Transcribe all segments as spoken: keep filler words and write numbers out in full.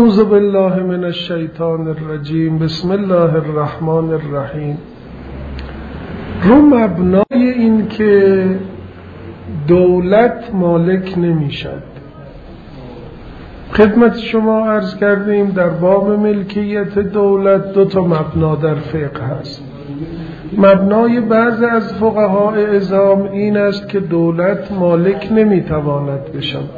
اعوذ بالله من الشیطان الرجیم. بسم الله الرحمن الرحیم. رو مبنای این که دولت مالک نمیشد، خدمت شما عرض کردیم در باب ملکیت دولت دو تا مبنا در فقه هست. مبنای بعض از فقهای عظام این است که دولت مالک نمیتواند بشود.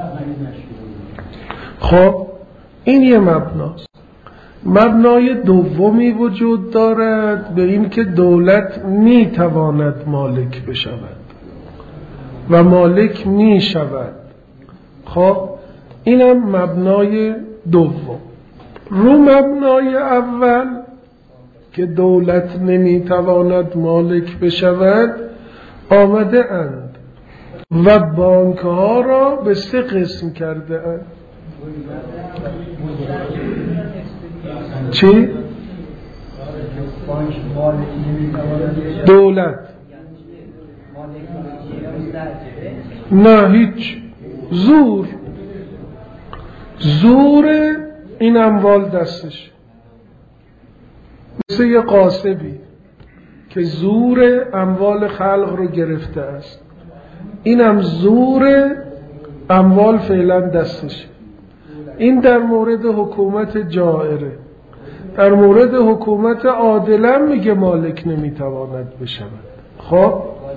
خب این یه مبناست. مبنای دومی وجود دارد به این که دولت میتواند مالک بشود و مالک میشود. خب اینم مبنای دوم. رو مبنای اول که دولت نمیتواند مالک بشود آمده اند و بانک ها را به سه قسم کرده اند. چی؟ دولت نه هیچ زور زور این اموال دستش، مثل یه قاصبی که زور اموال خلق رو گرفته است، اینم زور اموال فعلا دستش. این در مورد حکومت جائره. در مورد حکومت عادلا میگه مالک نمیتواند بشود. خب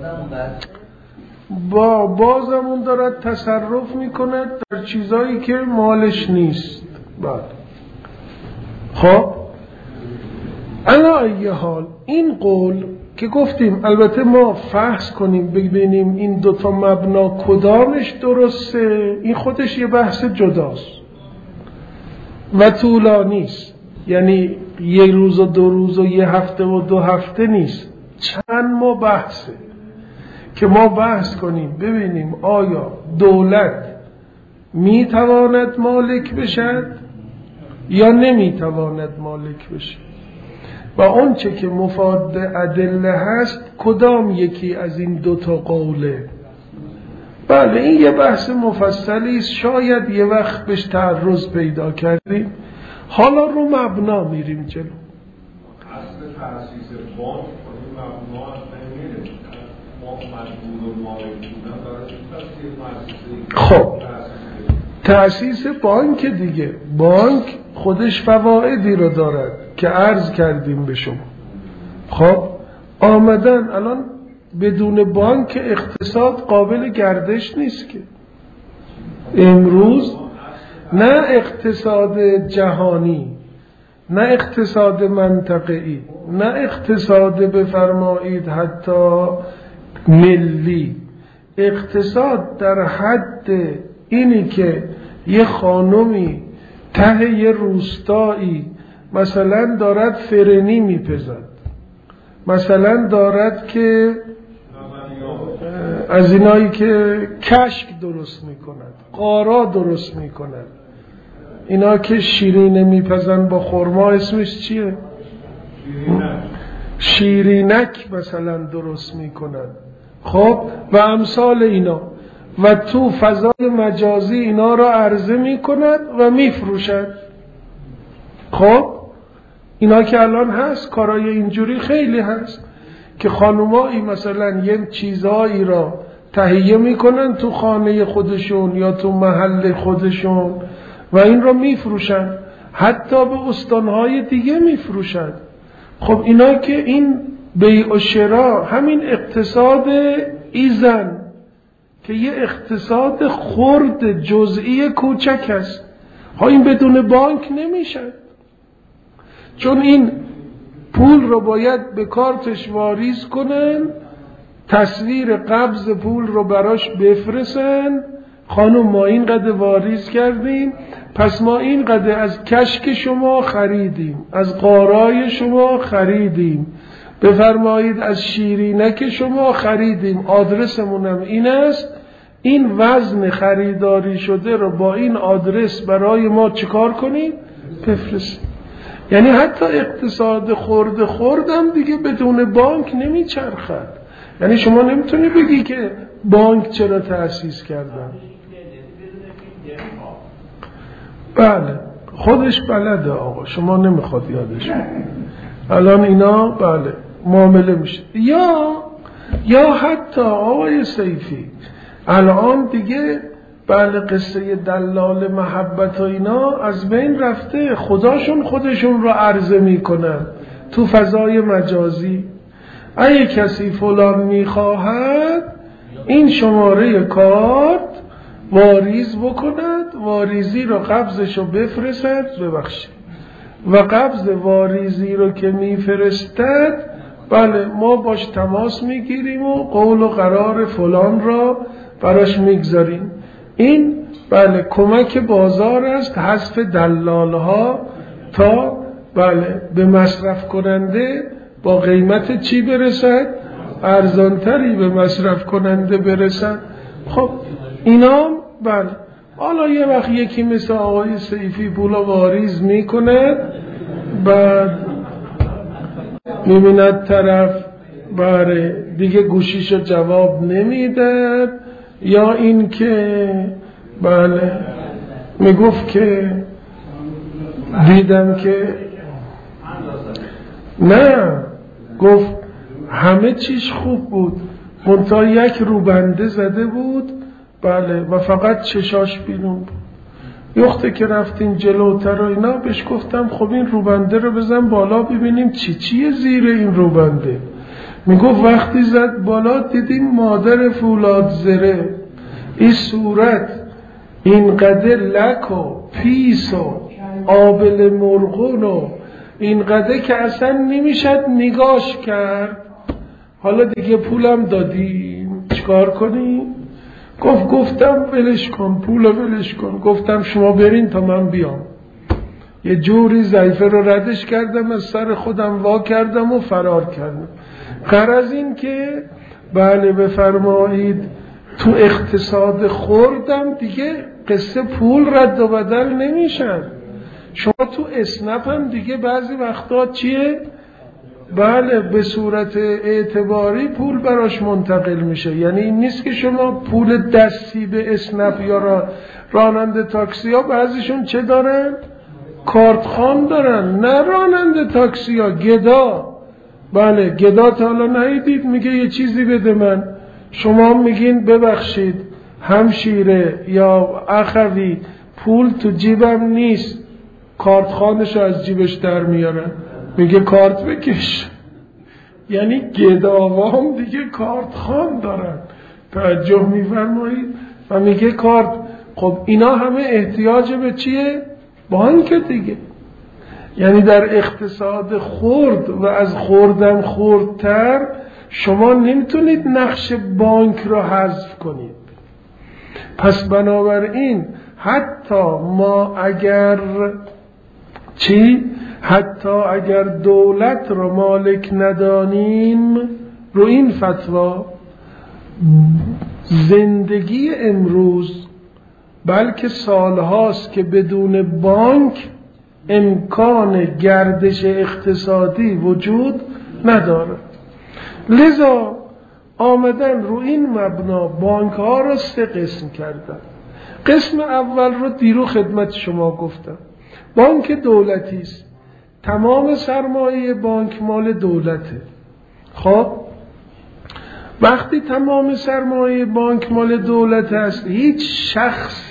با بازمون دارد تصرف میکند در چیزایی که مالش نیست. بعد خب علا ای حال این قول که گفتیم البته ما فحص کنیم ببینیم این دوتا مبنا کدامش درسته، این خودش یه بحث جداست و طولانی است. یعنی یک روز و دو روز و یه هفته و دو هفته نیست، چند ما بحثه که ما بحث کنیم ببینیم آیا دولت میتواند مالک بشد یا نمیتواند مالک بشد و اون چه که مفاد ادله هست کدام یکی از این دوتا قوله. بله این یه بحث مفصلی است، شاید یه وقت بهش تعرض پیدا کردیم. حالا رو مبنا میریم جلو. اصل تأسیس بانک این مبنا اصلا نمیره، ما مجبور و مالک بودن برای خب تأسیس بانک دیگه، بانک خودش فوائدی رو دارد که عرض کردیم به شما. خب آمدن الان بدون بانک اقتصاد قابل گردش نیست که امروز، نه اقتصاد جهانی، نه اقتصاد منطقه‌ای، نه اقتصاد بفرمایید حتی ملی. اقتصاد در حد اینی که یه خانومی ته یه روستایی مثلا دارد فرنی میپزد، مثلا دارد که از اینایی که کشک درست میکند، قارا درست میکند، اینا که شیرینه میپزن با خرما اسمش چیه؟ شیرینک مثلا درست میکند. خب و امثال اینا و تو فضای مجازی اینا را عرضه میکند و میفروشد. خب اینا که الان هست کارای اینجوری خیلی هست که خانومایی مثلا یه چیزایی را تهیه میکنن تو خانه خودشون یا تو محل خودشون و این را میفروشن، حتی به استانهای دیگه میفروشن. خب اینا که این بیع و شراء همین اقتصاد ایزن که یه اقتصاد خرد جزئی کوچک است، ها این بدون بانک نمیشه، چون این پول رو باید به کارتش واریز کنن، تصویر قبض پول رو براش بفرستن، خانم ما این قدر واریز کردیم، پس ما این قدر از کشک شما خریدیم، از قارای شما خریدیم، بفرمایید از شیرینک شما خریدیم، آدرسمونم این است، این وزن خریداری شده رو با این آدرس برای ما چیکار کنیم؟ بفرستیم. یعنی حتی اقتصاد خرد خوردم دیگه بدون بانک نمیچرخد. یعنی شما نمیتونی بگی که بانک چرا تأسیس کردن. بله خودش بلده آقا، شما نمیخواد یادش بگید. الان اینا بله معامله میشه. یا یا حتی آقای سیفی الان دیگه بله قصه دلال محبت و اینا از بین رفته، خداشون خودشون رو عرضه میکنن تو فضای مجازی. اگه کسی فلان میخواهد این شماره کارت واریز بکند، واریزی رو قبضش رو بفرستد، ببخشید و قبض واریزی رو که میفرستد بله ما باش تماس میگیریم و قول و قرار فلان را براش میگذاریم. این بله کمک بازار است، حذف دلالها تا بله به مصرف کننده با قیمت چی برسد؟ ارزانتری به مصرف کننده برسد. خب اینا بله حالا یه وقت یکی مثل آقای سیفی پولا واریز میکنه، بعد میبیند طرف بله دیگه گوشیشو جواب نمیداد، یا این که بله میگفت که دیدم که نه، گفت همه چیش خوب بود منتها یک روبنده زده بود بله و فقط چشاش بیرون بود. یخته که رفتیم جلوتر و اینا بهش گفتم خب این روبنده رو بزن بالا ببینیم چی چیه زیر این روبنده. میگفت وقتی زد بالا دیدیم مادر فولاد زره، این صورت اینقدر لک و پیس و آبل مرغون و اینقدر که اصلا نمیشد نگاش کرد. حالا دیگه پولم دادیم چیکار کنیم؟ گفت گفتم ولش کن، پول ولش کن. گفتم شما برین تا من بیام. یه جوری ضعیفه رو ردش کردم، از سر خودم وا کردم و فرار کردم. غرض این که بله بفرمایید تو اقتصاد خوردم دیگه قصه پول رد و بدل نمیشن. شما تو اسنپ هم دیگه بعضی وقتا چیه؟ بله به صورت اعتباری پول براش منتقل میشه. یعنی این نیست که شما پول دستی به اسنپ یا را راننده تاکسی ها بعضیشون چه دارن؟ کارتخوان دارن. نه راننده تاکسی ها، گدا. بله گدا تا حالا ندیدید میگه یه چیزی بده من، شما میگین ببخشید همشیره یا اخوی پول تو جیبم نیست، کارتخوانشو از جیبش در میارن، میگه کارت بکش. یعنی گداوام دیگه کارتخوان دارن، توجه میفرمایید؟ و میگه کارت. خب اینا همه احتیاج به چیه؟ بانک دیگه. یعنی در اقتصاد خرد و از خوردم خوردتر شما نمیتونید نقش بانک رو حذف کنید. پس بنابراین حتی ما اگر چی؟ حتی اگر دولت رو مالک ندانیم، رو این فتوا زندگی امروز بلکه سالهاست که بدون بانک امکان گردش اقتصادی وجود نداره. لذا آمدن رو این مبنا بانک ها رو سه قسم کردن. قسم اول رو دیرو خدمت شما گفتم، بانک دولتی است، تمام سرمایه بانک مال دولته. خب وقتی تمام سرمایه بانک مال دولت است، هیچ شخص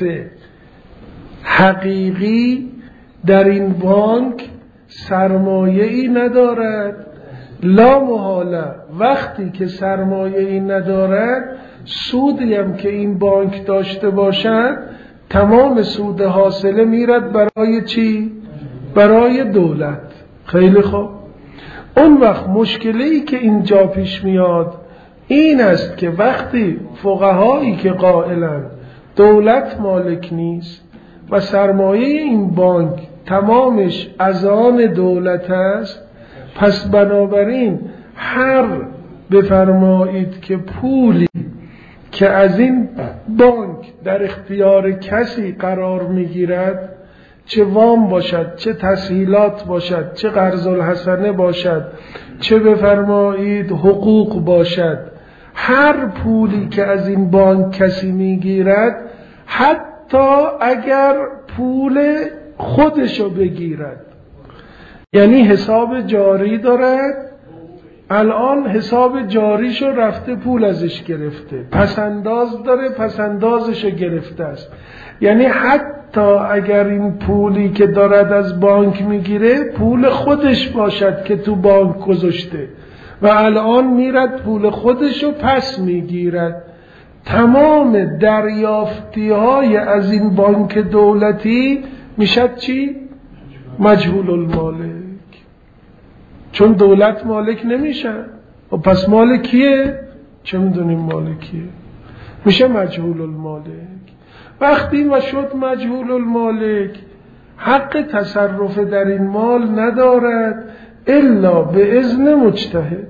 حقیقی در این بانک سرمایه‌ای ندارد. لا محاله وقتی که سرمایه‌ای ندارد، سودی هم که این بانک داشته باشد تمام سود حاصله میرد برای چی؟ برای دولت. خیلی خوب. اون وقت مشکلی که اینجا پیش میاد این است که وقتی فقهایی که قائلند دولت مالک نیست و سرمایه این بانک تمامش از آن دولت است، پس بنابراین هر بفرمایید که پولی که از این بانک در اختیار کسی قرار میگیرد، چه وام باشد، چه تسهیلات باشد، چه قرض الحسنه باشد، چه بفرمایید حقوق باشد، هر پولی که از این بانک کسی میگیرد، حتی اگر پول خودشو بگیرد، یعنی حساب جاری دارد، الان حساب جاریشو رفته پول ازش گرفته، پسنداز داره پسندازشو گرفته است، یعنی حتی اگر این پولی که دارد از بانک میگیره پول خودش باشد که تو بانک گذاشته و الان میرد پول خودشو پس میگیرد، تمام دریافتی های از این بانک دولتی میشد چی؟ مجهول المالک، چون دولت مالک نمیشه و پس مال کیه؟ چه میدونیم مال کیه؟ میشه مجهول المالک. وقتی ما شد مجهول المالک حق تصرف در این مال ندارد الا به اذن مجتهد.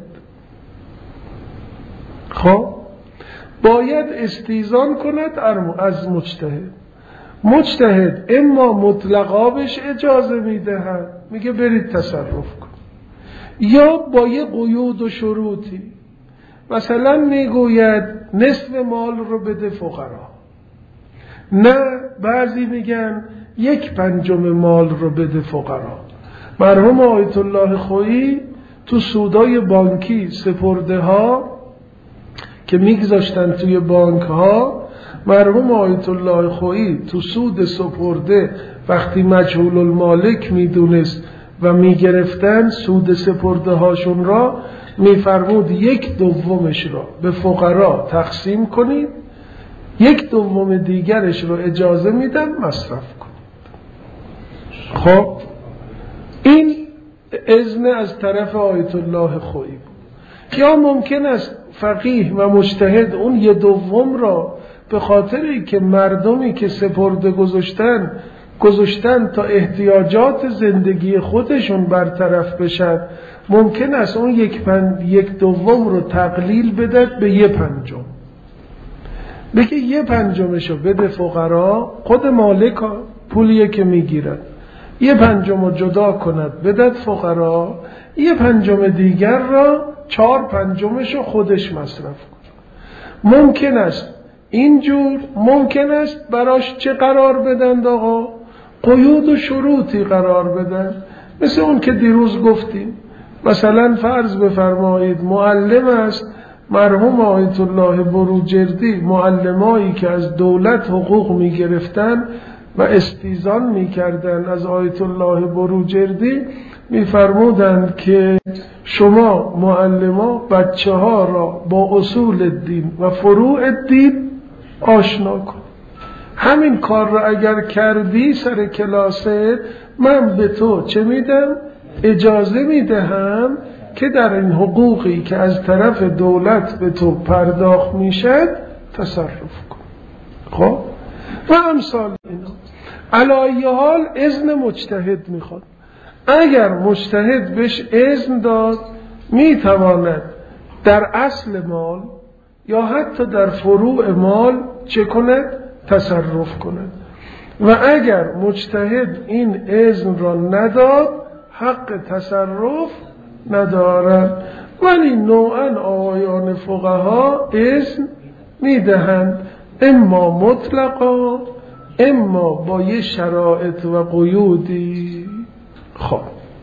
خب باید استیزان کند از مجتهد. مجتهد اما مطلقا بهش اجازه میدهد، میگه برید تصرف کن، یا با یه قیود و شروطی، مثلا میگوید نصف مال رو بده فقرا، نه بعضی میگن یک پنجم مال رو بده فقرا. مرحوم آیت الله خویی تو سودای بانکی سپرده ها که میگذاشتن توی بانک ها، مرحوم آیت الله خویی تو سود سپرده وقتی مجهول المالک میدونست و میگرفتن سود سپرده هاشون را، میفرمود یک دومش را به فقرا تقسیم کنید، یک دوم دیگرش رو اجازه میدم مصرف کنید. خب این اذن از طرف آیت الله خویی بود. یا ممکن است فقیه و مجتهد اون یه دوم را به خاطری که مردمی که سپرده گذاشتن گذاشتن تا احتیاجات زندگی خودشون برطرف بشن، ممکن است اون یک, پن... یک دوم رو تقلیل بدد به یه پنجم، بگه یه پنجمشو بده فقرا، خود مالک پولیه که میگیرن، یه پنجم رو جدا کند بدد فقرا، یه پنجم دیگر را چهار پنجمشو خودش مصرف کن. ممکن است اینجور، ممکن است براش چه قرار بدن آقا؟ قیود و شروطی قرار بدن، مثل اون که دیروز گفتیم. مثلا فرض بفرمایید معلم است، مرحوم آیت الله بروجردی معلمایی که از دولت حقوق می گرفتن و استیزان می کردن از آیت الله بروجردی، می فرمودند که شما معلما بچه ها را با اصول الدین و فروع الدین آشنا کن، همین کار را اگر کردی سر کلاست، من به تو چه میدم؟ اجازه میدهم که در این حقوقی که از طرف دولت به تو پرداخت میشد تصرف کن. خب و امثال اینا. علی حال اذن مجتهد میخواد. اگر مجتهد بهش اذن داد، میتواند در اصل مال یا حتی در فروع مال چه کند؟ تصرف کند. و اگر مجتهد این اذن را نداد، حق تصرف ندارد. ولی نوعا آقایان فقها اذن میدهند، اما مطلقا اما با یه شرایط و قیودی. خب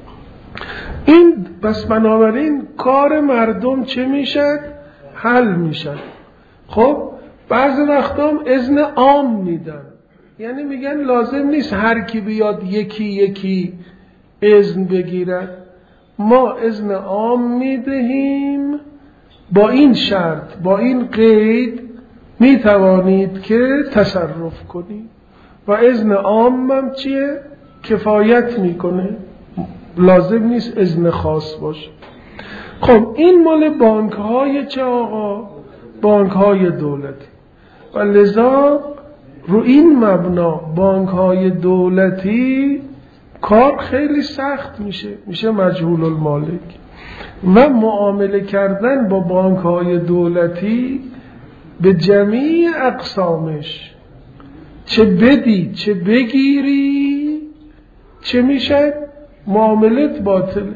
این بس بنابراین کار مردم چه میشد؟ حل میشد. خب بعض وقتا هم اذن عام میدن، یعنی میگن لازم نیست هر کی بیاد یکی یکی اذن بگیرد، ما اذن عام میدهیم با این شرط، با این قید میتوانید که تصرف کنید. و اذن عام هم چیه؟ کفایت میکنه، لازم نیست اذن خاص باشه. خب این مال بانک های چه آقا؟ بانک های دولتی. و لذا رو این مبنا بانک های دولتی کار خیلی سخت میشه، میشه مجهول المالک. و معامله کردن با بانک های دولتی به جمیع اقسامش، چه بدی چه بگیری، چه میشه؟ معاملت باطله.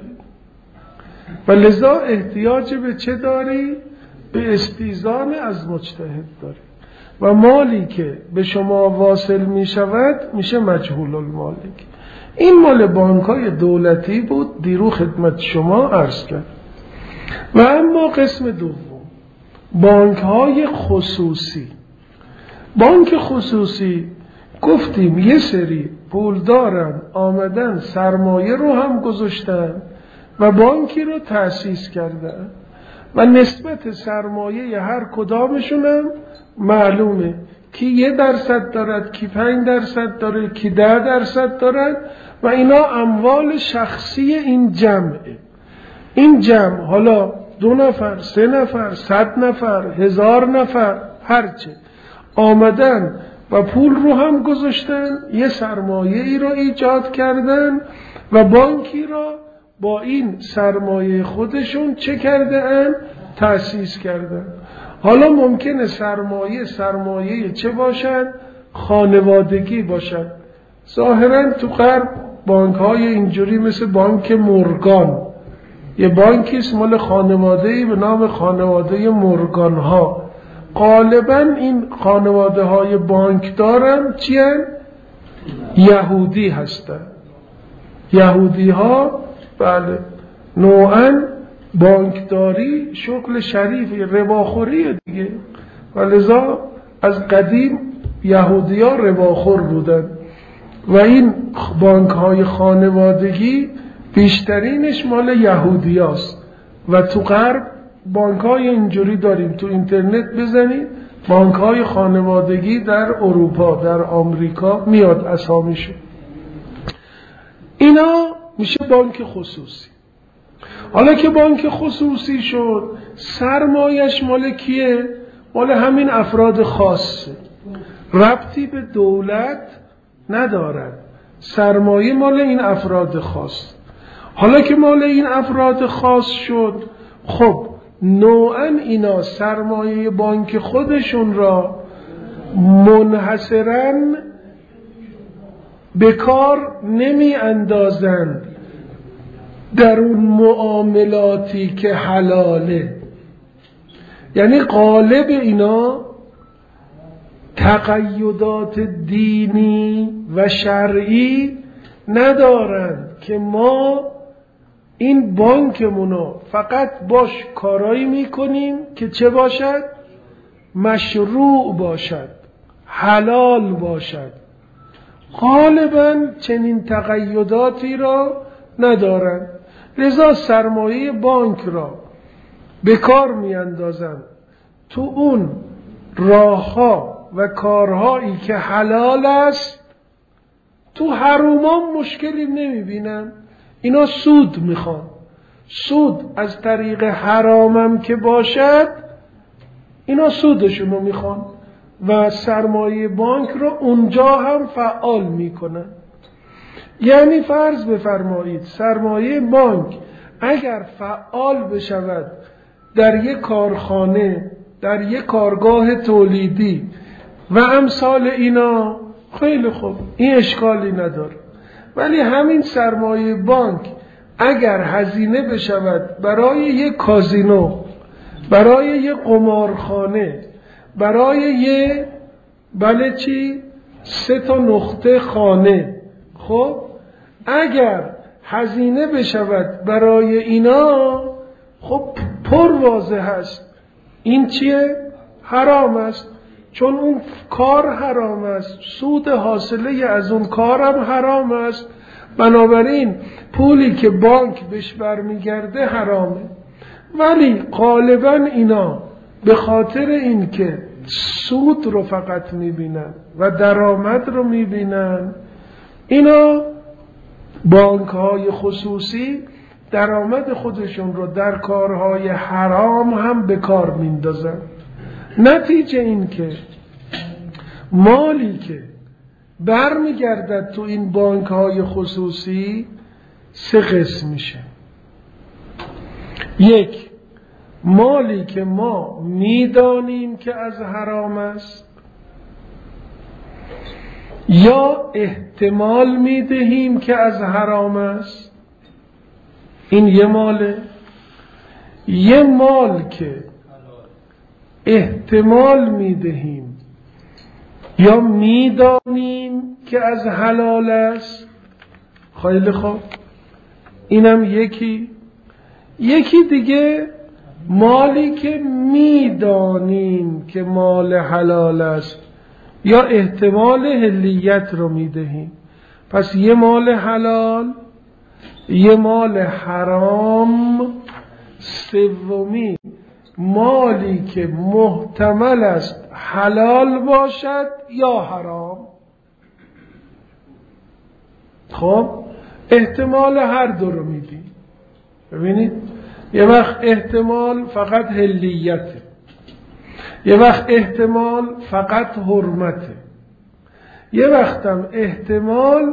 و لذا احتیاج به چه داری؟ به استیزان از مجتهد داری. و مالی که به شما واصل می شود میشه مجهول المالک. این مال بانک های دولتی بود، دیرو خدمت شما عرض کرد. و اما قسم دوم، بانک های خصوصی. بانک خصوصی گفتیم یه سری پول دارن آمدن سرمایه رو هم گذاشتن و بانکی رو تأسیس کردن و نسبت سرمایه هر کدامشون هم معلومه، کی یه درصد دارد، کی پنج درصد داره، کی ده درصد دارد و اینا اموال شخصی این جمعه. این جمع حالا دو نفر، سه نفر، صد نفر، هزار نفر، هرچه آمدن و پول رو هم گذاشتن، یه سرمایه ای رو ایجاد کردن و بانکی را با این سرمایه خودشون چه کرده ان؟ تأسیس کردن. حالا ممکنه سرمایه سرمایه چه باشد؟ خانوادگی باشد. ظاهرا تو غرب بانک های اینجوری مثل بانک مورگان، یه بانکی است مال خانواده‌ای به نام خانواده مورگان ها. غالبا این خانواده های بانک دارن چی هن؟ یهودی هستن. یهودی ها بله نوعا بانکداری شغل شریفی، رباخوری دیگه، و لذا از قدیم یهودی ها رباخور بودن و این بانک های خانوادگی بیشترینش مال یهودی هاست. و تو غرب بانک های اینجوری داریم، تو اینترنت بزنید بانک های خانوادگی در اروپا، در آمریکا میاد اسامیشون. اینا میشه بانک خصوصی. حالا که بانک خصوصی شد، سرمایش مال کیه؟ مال همین افراد خاصه، ربطی به دولت ندارد. سرمایه مال این افراد خاص. حالا که مال این افراد خاص شد، خب نوعا اینا سرمایه بانک خودشون را منحصراً به کار نمی اندازند در اون معاملاتی که حلاله. یعنی غالب اینا تقیدات دینی و شرعی ندارند که ما این بانکمونو فقط باش کارایی میکنیم که چه باشد؟ مشروع باشد، حلال باشد. غالبا چنین تقیداتی را ندارند، لذا سرمایه بانک را به کار میاندازند تو اون راهها و کارهایی که حلال است. تو حرومان مشکلی نمیبینن. اینا سود میخوان، سود از طریق حرامم که باشد اینا سودشونو میخوان و سرمایه بانک رو اونجا هم فعال میکنن. یعنی فرض بفرمایید سرمایه بانک اگر فعال بشود در یک کارخانه، در یک کارگاه تولیدی و امثال اینا، خیلی خوب، این اشکالی نداره. ولی همین سرمایه بانک اگر هزینه بشود برای یک کازینو، برای یک قمارخانه، برای یک بله چی سه تا نقطه خانه، خب اگر هزینه بشود برای اینا، خب پر واضح هست این چیه؟ حرام است. چون اون کار حرام است، سود حاصله از اون کارم حرام است. بنابراین پولی که بانک بهش برمیگرده حرامه. ولی غالبا اینا به خاطر این که سود رو فقط میبینن و درآمد رو میبینن، اینا بانک های خصوصی درآمد خودشون رو در کارهای حرام هم به کار میندازن. نتیجه این که مالی که برمیگردد تو این بانک های خصوصی سه قسم میشه. یک، مالی که ما میدانیم که از حرام است یا احتمال میدهیم که از حرام است، این یه ماله. یه مال که احتمال میدهیم یا میدانیم که از حلال است، خیلی خوب، اینم یکی. یکی دیگه مالی که میدانیم که مال حلال است یا احتمال حلیت رو میدهیم. پس یه مال حلال، یه مال حرام. سومی مالی که محتمل است حلال باشد یا حرام. خب احتمال هر دو رو میدیم. ببینید یه وقت احتمال فقط حلیته، یه وقت احتمال فقط حرمته، یه وقتم احتمال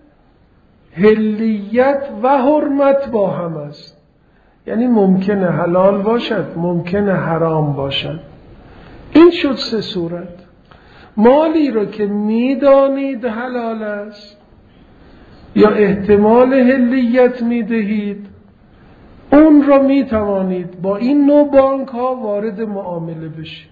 حلیت و حرمت با هم است. یعنی ممکنه حلال باشد، ممکنه حرام باشد. این شد سه صورت. مالی رو که میدانید حلال است یا احتمال حلیت میدهید، اون رو میتوانید با این نوع بانک ها وارد معامله بشید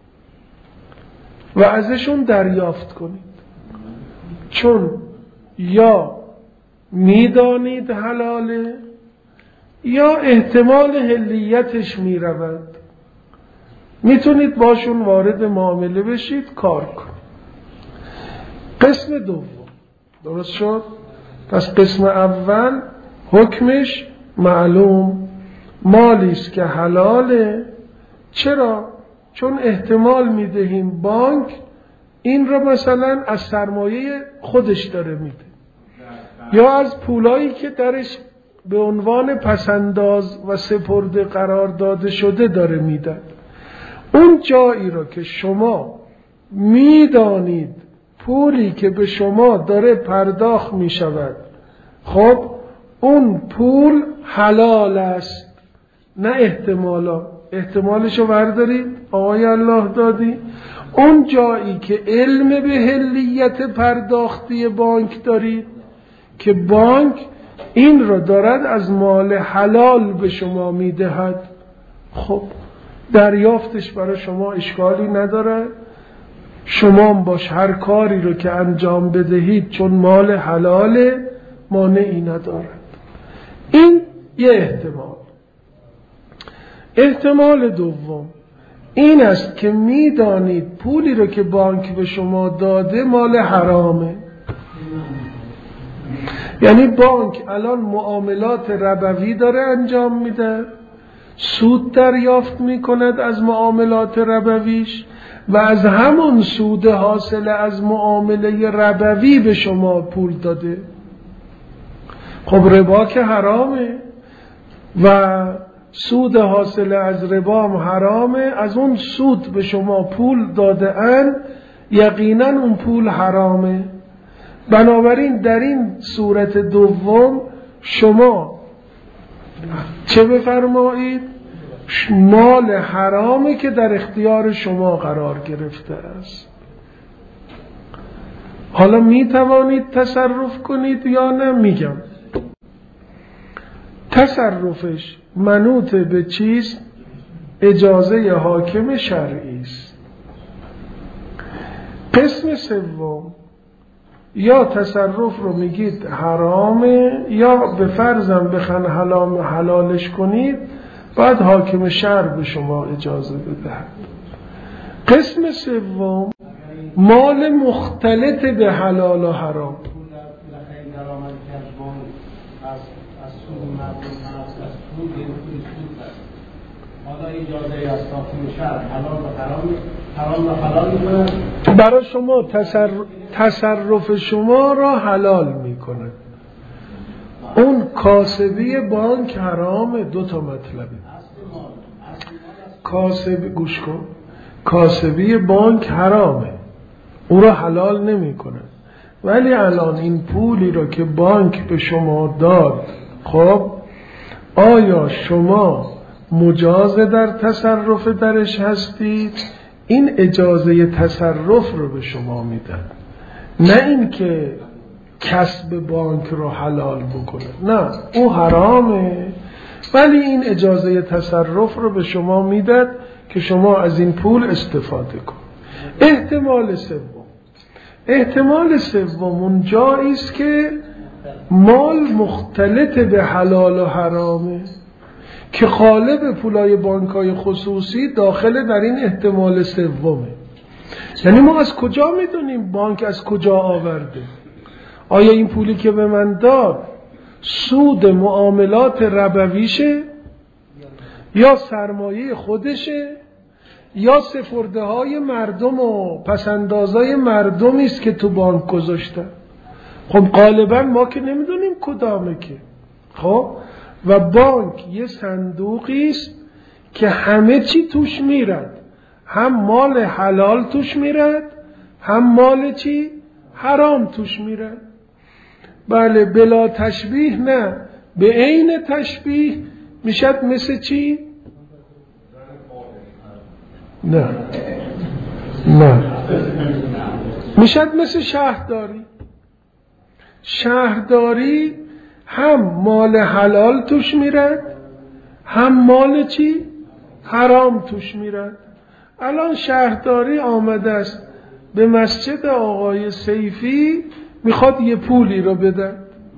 و ازشون دریافت کنید، چون یا میدانید حلاله یا احتمال حلیتش میرود. میتونید باشون وارد معامله بشید، کار کنید. قسم دوم درست شد؟ پس قسم اول حکمش معلوم، مالی است که حلاله. چرا؟ چون احتمال میدهیم بانک این رو مثلا از سرمایه خودش داره میده یا از پولایی که درش به عنوان پسنداز و سپرده قرار داده شده داره میده. اون جایی رو که شما میدانید پولی که به شما داره پرداخت میشود، خب اون پول حلال است، نه احتمالا. احتمالشو بردارید آقای الله دادی. اون جایی که علم به حلیت پرداختی بانک دارید که بانک این رو دارد از مال حلال به شما میدهد، خب دریافتش برای شما اشکالی نداره. شما باش هر کاری رو که انجام بدهید چون مال حلاله مانعی ندارد. این یه احتمال. احتمال دوم این است که میدانید پولی رو که بانک به شما داده مال حرامه. یعنی بانک الان معاملات ربوی داره انجام میده، سود دریافت میکند از معاملات ربویش و از همون سود حاصل از معامله ربوی به شما پول داده. خب ربا که حرامه و سود حاصل از ربا هم حرامه. از اون سود به شما پول داده ان، یقینا اون پول حرامه. بنابراین در این صورت دوم شما چه بفرمایید؟ مال حرامه که در اختیار شما قرار گرفته است. حالا می توانید تصرف کنید یا نه؟ میگم تصرفش منوط به چیز؟ اجازه حاکم شرعی است. قسم سوم یا تصرف رو میگید حرامه یا به فرضم بخن حلال حلالش کنید، بعد حاکم شرع به شما اجازه بدهد. قسم سوم مال مختلط به حلال و حرام. برای شما تصرف, تصرف شما را حلال میکنه. اون کاسبی بانک حرامه. دو تا مطلبه. کاسبی گوش کن، کاسبی بانک حرامه، او را حلال نمیکنه. ولی الان این پولی را که بانک به شما داد، خب آیا شما مجاز در تصرف درش هستید؟ این اجازه تصرف رو به شما میدن، نه این که کسب بانک رو حلال بکنه. نه، او حرامه ولی این اجازه تصرف رو به شما میدن که شما از این پول استفاده کن. احتمال سوم احتمال سوم اون جایی است که مال مختلط به حلال و حرامه که غالب پولای بانک‌های خصوصی داخل در این احتمال سومه. یعنی ما از کجا میدونیم بانک از کجا آورده؟ آیا این پولی که به من داد سود معاملات ربویشه یا سرمایه خودشه یا سفرده های مردم و پسندازای مردمی است که تو بانک گذاشتن؟ خب غالبا ما که نمیدونیم کدامه که. خب و بانک یه صندوقی است که همه چی توش میرد، هم مال حلال توش میرد هم مال چی؟ حرام توش میرد. بله بلا تشبیه نه، به عین تشبیه میشد مثل چی؟ نه نه میشد مثل شهرداری. شهرداری هم مال حلال توش میرد هم مال چی؟ حرام توش میرد. الان شهرداری آمده است به مسجد آقای سیفی میخواد یه پولی رو بده.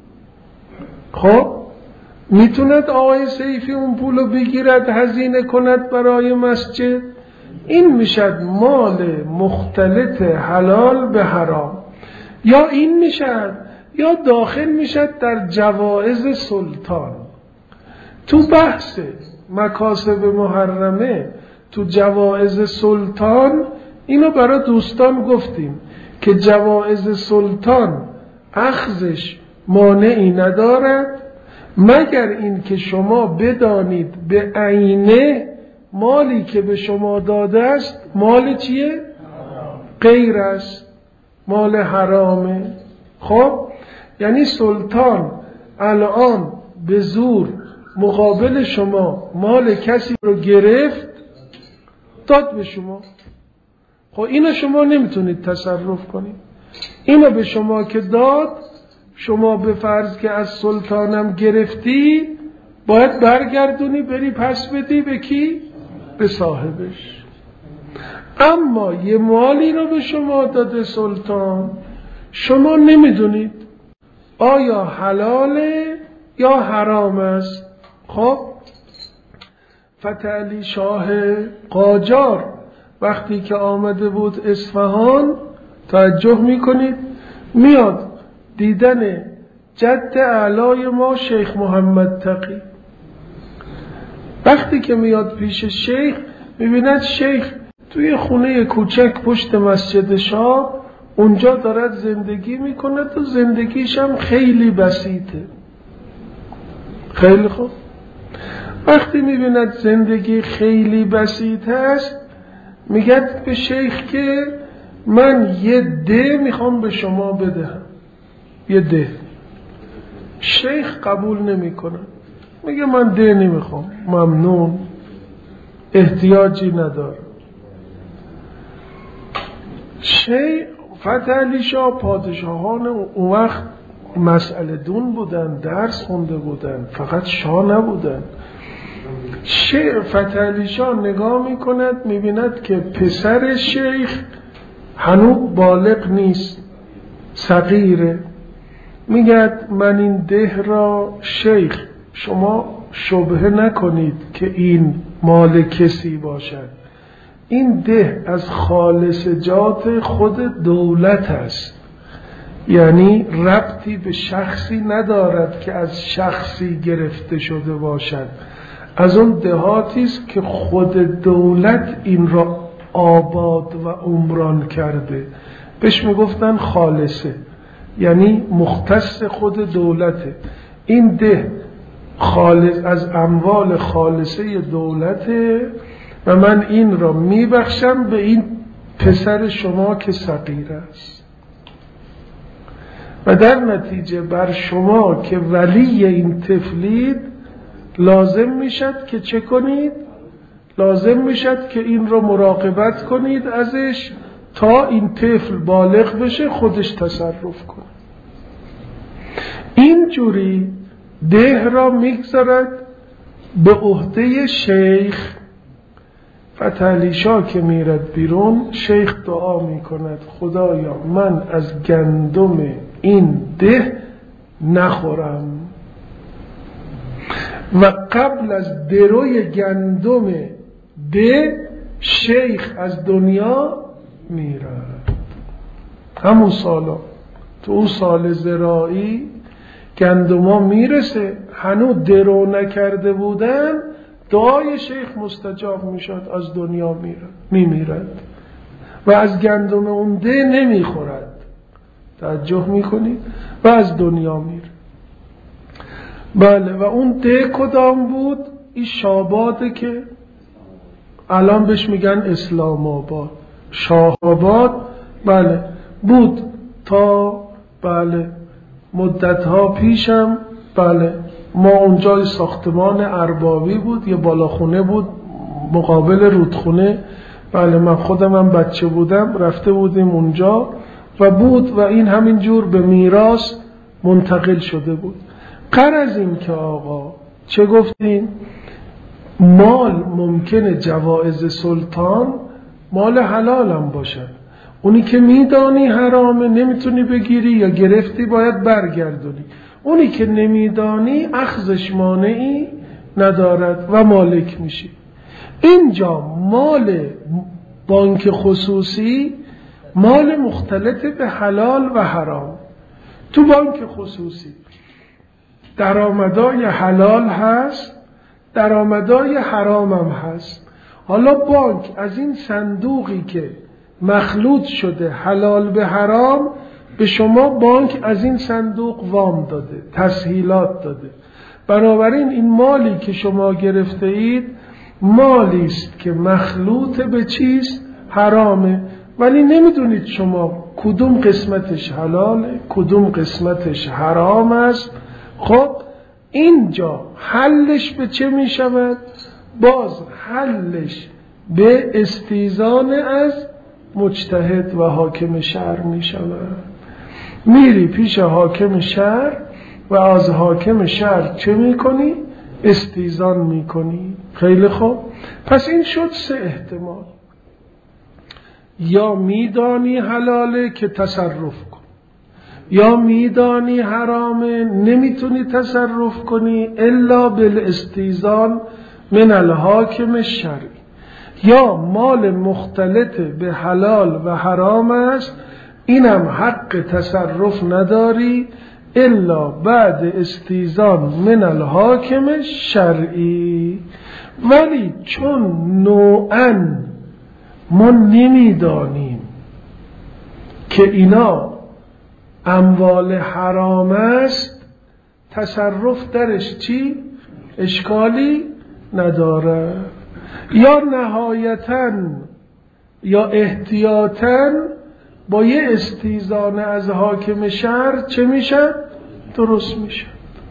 خب میتوند آقای سیفی اون پولو بگیرد هزینه کند برای مسجد؟ این میشد مال مختلط حلال به حرام. یا این میشد یا داخل میشد در جوائز سلطان. تو بحث مکاسب محرمه تو جوائز سلطان اینو برای دوستان گفتیم که جوائز سلطان اخذش مانعی ندارد مگر این که شما بدانید به عینه مالی که به شما داده است مال چیه؟ غیر است، مال حرامه. خب یعنی سلطان الان به زور مقابل شما مال کسی رو گرفت داد به شما. خب اینو شما نمیتونید تصرف کنید. اینو به شما که داد، شما به فرض که از سلطانم گرفتی باید برگردونی بری پس بدی به کی؟ به صاحبش. اما یه مالی رو به شما داده سلطان، شما نمیدونید آیا حلاله یا حرام است. خب فتح علی شاه قاجار وقتی که آمده بود اصفهان، توجه میکنید میاد دیدن جد اعلای ما شیخ محمد تقی. وقتی که میاد پیش شیخ میبیند شیخ توی خونه کوچک پشت مسجد شاه اونجا دارد زندگی میکنه و زندگیش هم خیلی بسیطه. خیلی خوب. وقتی میبیند زندگی خیلی بسیط است میگد به شیخ که من یه ده میخوام به شما بدهم، یه ده. شیخ قبول نمیکنه، میگه من ده نمیخوام، ممنون، احتیاجی نداره. شیخ فتح علی شاه پادشاهان اون وقت مسئله دون بودن، درس خونده بودن، فقط شاه نبودن. شیخ فتح علی شاه نگاه میکند میبیند که پسر شیخ هنوز بالغ نیست، صغیره. میگد من این ده را شیخ شما شبهه نکنید که این مال کسی باشد، این ده از خالصجات خود دولت است، یعنی ربطی به شخصی ندارد که از شخصی گرفته شده باشد، از اون دهاتی است که خود دولت این را آباد و عمران کرده. بهش میگفتن خالصه، یعنی مختص خود دولته. این ده خالص از اموال خالصه دولته و من این را میبخشم به این پسر شما که صغیر است. و در نتیجه بر شما که ولی این طفلید لازم میشد که چه کنید؟ لازم میشد که این را مراقبت کنید ازش تا این طفل بالغ بشه خودش تصرف کنه. اینجوری ده را میگذارد به عهده شیخ. فتح علی شاه که میرد بیرون، شیخ دعا میکند خدایا من از گندم این ده نخورم. و قبل از دروی گندم ده شیخ از دنیا میره. همون سالا تو اون سال زراعی گندما میرسه، هنوز درو نکرده بودن، دعای شیخ مستجاب میشد، از دنیا میره میمیرد و از گندم اون ده نمیخورد. توجه میکنید؟ و از دنیا میره. بله. و اون ده کدام بود؟ این شاباده که الان بهش میگن اسلام آباد، شاه آباد. بله بود تا بله مدتها پیشم. بله ما اونجا ساختمان اربابی بود، یه بالاخونه بود مقابل رودخونه. بله من خودم هم بچه بودم رفته بودیم اونجا و بود و این همین جور به میراث منتقل شده بود. غرض این که آقا چه گفتیم؟ مال ممکنه جوائز سلطان مال حلالم باشد، اونی که میدانی حرامه نمیتونی بگیری یا گرفتی باید برگردونی، اونی که نمیدانی اخذش مانعی ندارد و مالک میشی. اینجا مال بانک خصوصی مال مختلط به حلال و حرام. تو بانک خصوصی درآمدای حلال هست، درآمدای حرام هم هست. حالا بانک از این صندوقی که مخلوط شده حلال به حرام به شما بانک از این صندوق وام داده، تسهیلات داده. بنابراین این مالی که شما گرفته اید مالی است که مخلوط به چیز حرامه، ولی نمیدونید شما کدوم قسمتش حلاله کدوم قسمتش حرام است. خب اینجا حلش به چه می شود؟ باز حلش به استیزان از مجتهد و حاکم شهر می شود. میری پیش حاکم شهر و از حاکم شهر چه می کنی؟ استیزان می کنی. خیلی خوب. پس این شد سه احتمال. یا میدانی حلاله که تصرف کن، یا میدانی حرامه نمیتونی تصرف کنی الا بالاستیزان من الحاکم شرعی، یا مال مختلط به حلال و حرام است اینم حق تصرف نداری الا بعد استیزان من الحاکم شرعی. ولی چون نوعاً ما نمیدانیم که اینا اموال حرام است، تصرف درش چی؟ اشکالی نداره. یا نهایتاً یا احتیاطاً با یه استیزان از حاکم شهر چه میشه؟ درست میشه.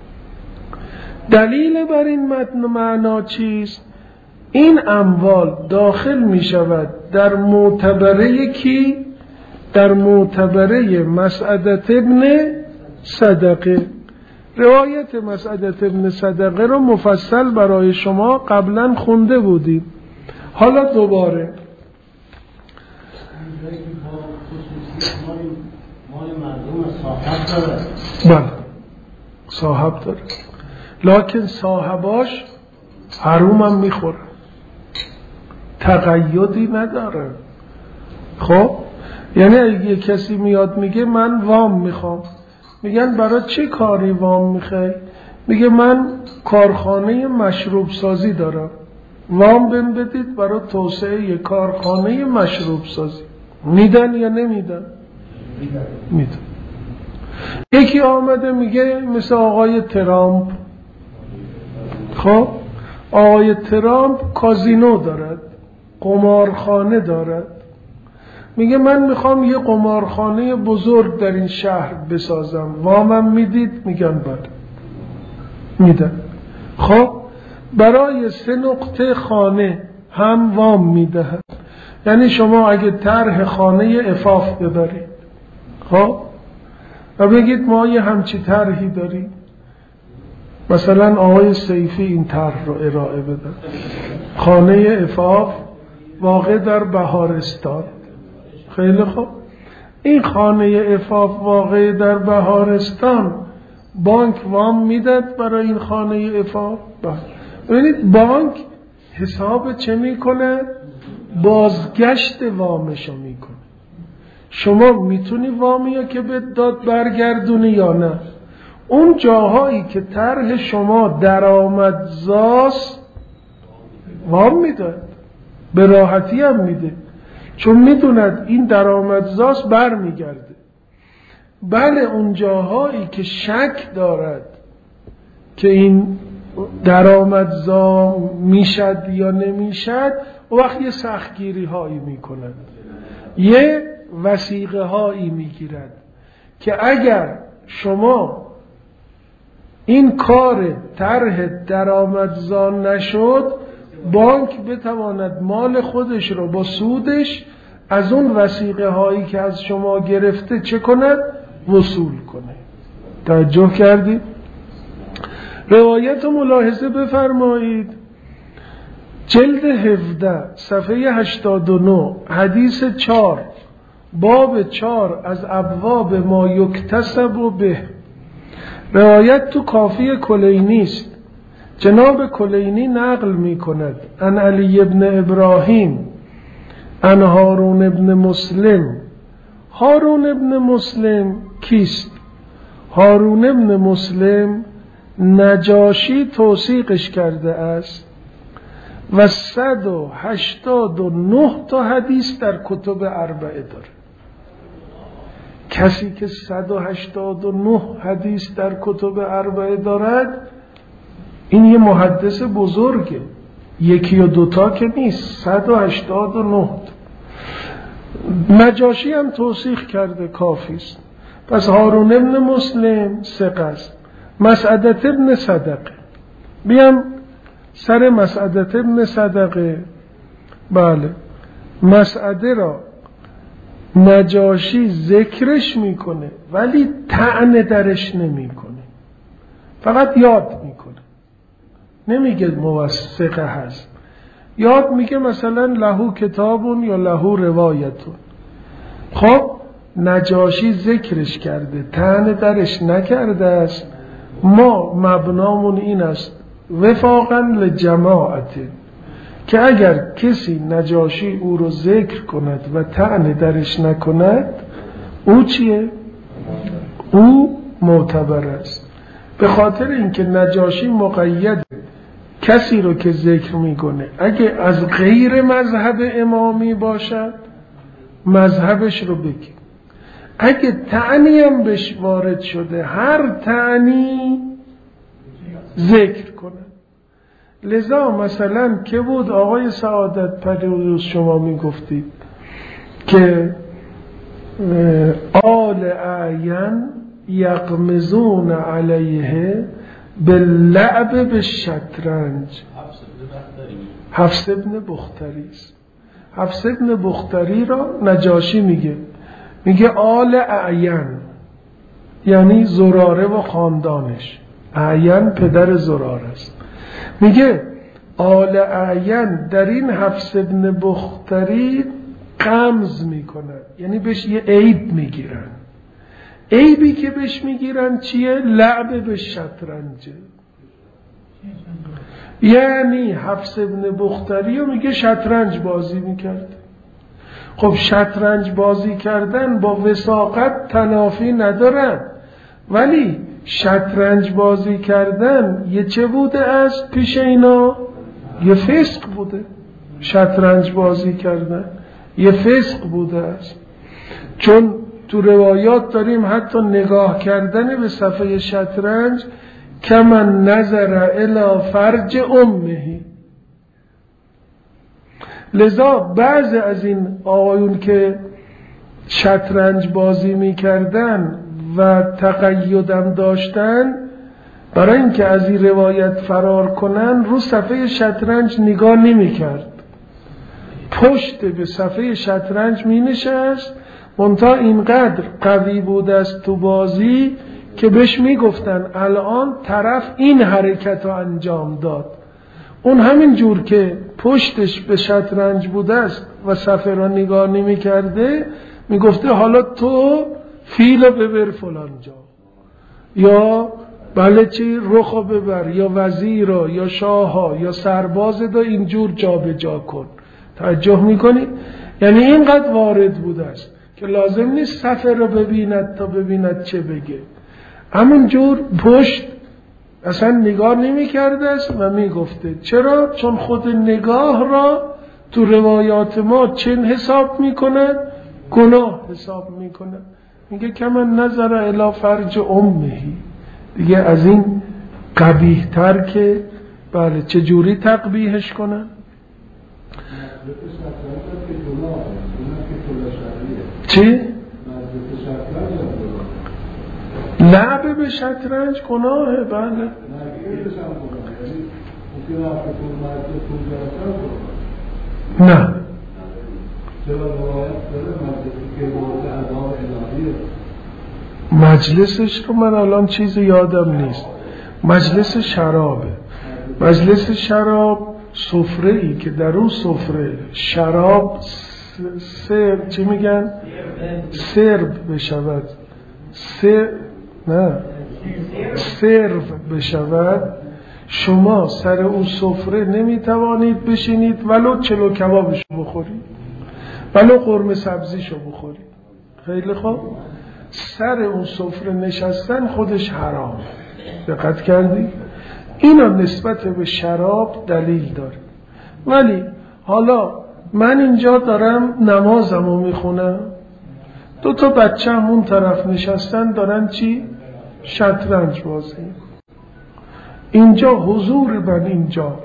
دلیل بر این متن معنا چیست؟ این اموال داخل می شود در معتبره کی؟ در معتبره مسعدة ابن صدقه. روایت مسعدة ابن صدقه رو مفصل برای شما قبلا خونده بودیم. حالا دوباره بله صاحب داره، لکن صاحباش حروم هم میخوره، تقیدی نداره. خب یعنی اگه کسی میاد میگه من وام میخوام، میگن برای چه کاری وام میخوای؟ میگه من کارخانه مشروب سازی دارم، وام بهم بدید برای توسعه کارخانه مشروب سازی. میدن یا نمیدن؟ میدن. یکی آمده میگه مثل آقای ترامپ، خب آقای ترامپ کازینو دارد، قمارخانه دارد، میگه من میخوام یه قمارخانه بزرگ در این شهر بسازم، وامم میدید؟ میگن بله میدن. خب برای سه نقطه خانه هم وام میدهد. یعنی شما اگه طرح خانه عفاف ببرید خب و بگید ما یه همچی طرحی داریم، مثلا آقای سیفی این طرح رو ارائه بدن، خانه عفاف واقع در بهارستان. خیلی خوب، این خانه عفاف واقع در بهارستان بانک وام میداد برای این خانه عفاف. ببینید بانک حساب چه میکنه؟ بازگشت وامشو میکنه. شما میتونی وامی که به داد برگردونی یا نه. اون جاهایی که طرح شما درآمدزاست وام میداد، به راحتی هم میده، چون میدوند این درآمدزاست بر میگرده. بله اون جاهایی که شک دارد که این درآمدزا میشد یا نمیشد، وقت یه سختگیری هایی میکند، یه وثیقه هایی میگیرد که اگر شما این کار طرح درآمدزا نشد، بانک بتواند مال خودش رو با سودش از اون وثیقه هایی که از شما گرفته چه کند؟ وصول کنه. توجه کردید؟ روایت ملاحظه بفرمایید. جلد هفده صفحه هشتاد و نه حدیث چار، باب چار از ابواب ما یکتسب و به. روایت تو کافی کلینی است. جناب کلینی نقل می کند ان علی ابن ابراهیم ان هارون ابن مسلم. هارون ابن مسلم کیست؟ هارون ابن مسلم نجاشی توثیقش کرده است و صد و هشتاد و نه تا حدیث در کتب اربعه داره. کسی که صد و هشتاد و نه حدیث در کتب اربعه دارد، این یه محدث بزرگه، یکی و دوتا که نیست، صد و هشتاد و نه. نجاشی هم توثیق کرده، کافی است. پس هارون ابن مسلم ثقه است. مسعدة ابن صدقه، بیام سر مسعدة ابن صدقه. بله، مسعده را نجاشی ذکرش میکنه ولی طعن درش نمیکنه، فقط یاد میکنه، نمیگه موثقه هست. یاد میگه مثلا لهو کتابون یا لهو روایتون. خب نجاشی ذکرش کرده، طعن درش نکرده است. ما مبنامون این است وفاقا لجماعت، که اگر کسی نجاشی او رو ذکر کند و طعن درش نکند، او چیه؟ او معتبر است. به خاطر اینکه نجاشی مقید کسی رو که ذکر میکنه اگه از غیر مذهب امامی باشد مذهبش رو بگی، اگه طعنی هم بهش وارد شده هر طعنی ذکر کنه. لذا مثلا که بود آقای سعادت پریوز شما میگفتید که آل اعین یقمزون علیه باللعب بالشطرنج. حفص ابن بختری است. حفص ابن بختری را نجاشی میگه، میگه آل اعین یعنی زراره و خاندانش. اعین پدر زراره است. میگه آل اعین در این حفص ابن بختری قمز میکنن، یعنی بهش یه عیب میگیرن. عیبی که بهش میگیرن چیه؟ لعب به شطرنجه. یعنی حفص ابن بختری رو میگه شطرنج بازی میکرد. خب شطرنج بازی کردن با وثاقت تنافی ندارن، ولی شطرنج بازی کردن یه چه بوده است پیش اینا؟ یه فسق بوده. شطرنج بازی کردن یه فسق بوده است، چون تو روایات داریم حتی نگاه کردن به صفحه شطرنج کمن نظر الی فرج امه. لذا بعض از این آقایون که شطرنج بازی میکردن و تقیدم داشتن، برای اینکه از این روایت فرار کنن رو صفحه شطرنج نگاه نمیکرد، پشت به صفحه شطرنج می نشست. منتها اینقدر قوی بود از تو بازی که بهش می گفتن الان طرف این حرکت رو انجام داد. اون همین جور که پشتش به شطرنج بوده است و صفحه را نگاه نمی کرده، می گفته حالا تو فیل ببر فلان جا. یا بله چی رخو ببر، یا وزیر را، یا شاه ها، یا سرباز دا اینجور جا به جا کن. توجه میکنی؟ یعنی اینقدر وارد بوده است که لازم نیست صفحه رو ببیند تا ببیند چه بگه، همونجور پشت اصلا نگاه نمی کرده است و می گفته. چرا؟ چون خود نگاه را تو روایات ما چین حساب می کند؟ گناه حساب می کند. میگه که من نظر الی فرج امهی، دیگه از این قبیح تر که بله چجوری تقبیحش کنن؟ چی؟ لعب به شطرنج گناهه. بله نه مجلسش رو من الان چیز یادم نیست. مجلس شرابه. مجلس شراب سفره ای که در اون سفره شراب سرب چی میگن؟ سرب بشود، سر نه سرو بشود، شما سر اون سفره نمیتوانید بشینید ولو چلو کبابشو بخورید، ولو قرمه سبزیشو بخورید. خیلی خوب، سر اون سفره نشستن خودش حرام. دقت کردی؟ اینا نسبت به شراب دلیل داره. ولی حالا من اینجا دارم نمازمو میخونم، دو تا بچه هم اون طرف نشستن دارن چی؟ شطرنج بازی. اینجا حضور من اینجا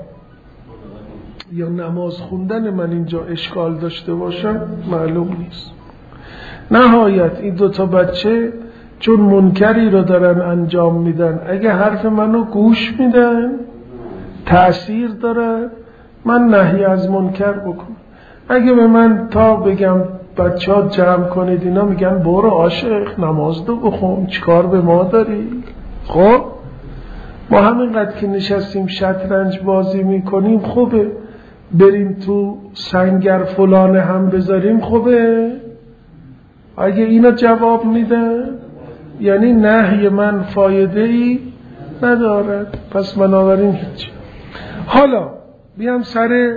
یا نماز خوندن من اینجا اشکال داشته باشه معلوم نیست. نهایت این دو تا بچه چون منکری رو دارن انجام میدن، اگه حرف منو گوش میدن تأثیر داره من نهی از منکر بکنم. اگه به من تا بگم بچه ها جمع کنید اینا میگن برو عاشق نماز دو بخون چیکار به ما داری؟ خب ما همینقدر که نشستیم شطرنج بازی میکنیم خوبه، بریم تو سنگر فلانه هم بذاریم خوبه. اگه اینا جواب میده یعنی نهی من فایده ای ندارد، پس بنابراین هیچ. حالا بیام سر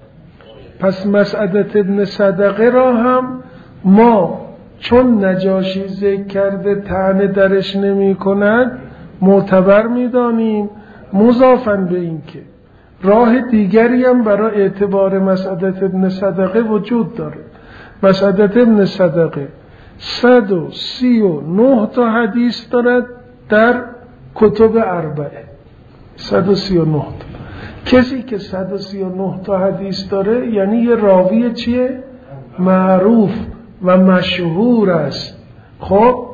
پس مسعدت ابن صدقه را هم ما چون نجاشی ذکر کرده طعنه درش نمی کند معتبر می دانیم، مضافاً به این که راه دیگری هم برای اعتبار مسعدت ابن صدقه وجود داره. مسعدت ابن صدقه صد و سی و نه تا حدیث دارد در کتب اربعه. صد و سی و نه تا. کسی که صد و سی و نه تا حدیث داره یعنی یه راوی چیه؟ معروف و مشهور است. خب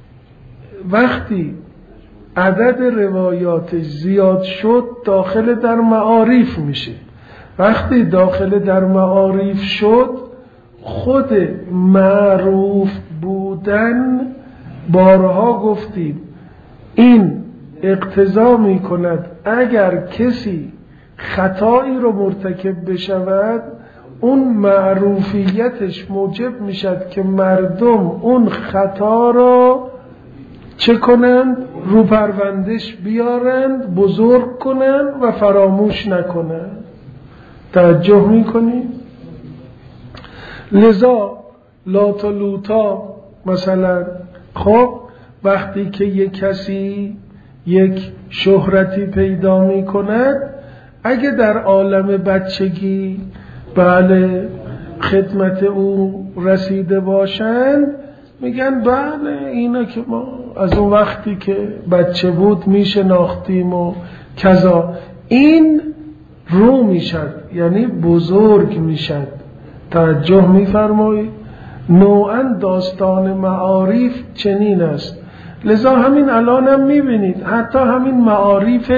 وقتی عدد روایاتش زیاد شد داخل در معارف میشه. وقتی داخل در معارف شد خود معروف بودن بارها گفتیم این اقتضا می کند اگر کسی خطایی رو مرتکب بشود اون معروفیتش موجب می شد که مردم اون خطا را چه کنند؟ رو پروندش بیارند، بزرگ کنند و فراموش نکنند. توجه می کنید؟ لذا لات و لوتا مثلا خب وقتی که یک کسی یک شهرتی پیدا می کند اگه در عالم بچگی بله خدمت او رسیده باشند میگن بله اینا که ما از اون وقتی که بچه بود میشناختیم و کذا. این رو میشد یعنی بزرگ میشد. توجه میفرمایید؟ نوعا داستان معارف چنین است. لذا همین الان هم میبینید حتی همین معارف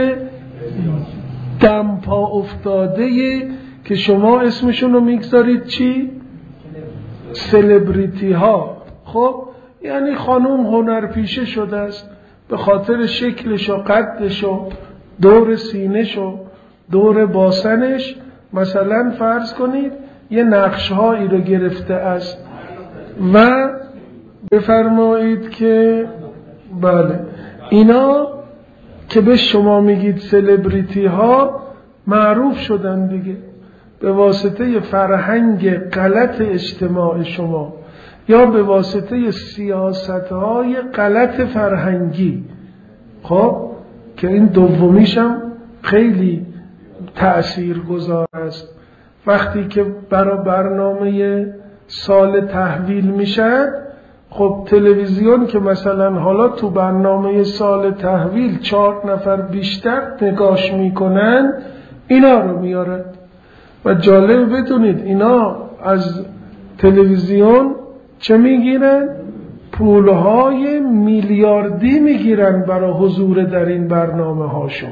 دمپا افتاده که شما اسمشون رو میگذارید چی؟ سلبریتی ها. خب یعنی خانوم هنرپیشه شده است به خاطر شکلش و قدش و دور سینش و دور باسنش مثلا فرض کنید یه نقش هایی رو گرفته است و بفرمایید که بله اینا که به شما میگید سلبریتی ها معروف شدن دیگه به واسطه فرهنگ غلط اجتماع شما یا به واسطه سیاست های غلط فرهنگی. خب که این دومیش هم خیلی تأثیر گذار است. وقتی که برای برنامه سال تحویل میشه، خب تلویزیون که مثلا حالا تو برنامه سال تحویل چهار نفر بیشتر نگاش میکنن، اینا رو میارد. و جالب بدونید اینا از تلویزیون چه میگیرن؟ پولهای میلیاردی میگیرن برای حضور در این برنامه هاشون،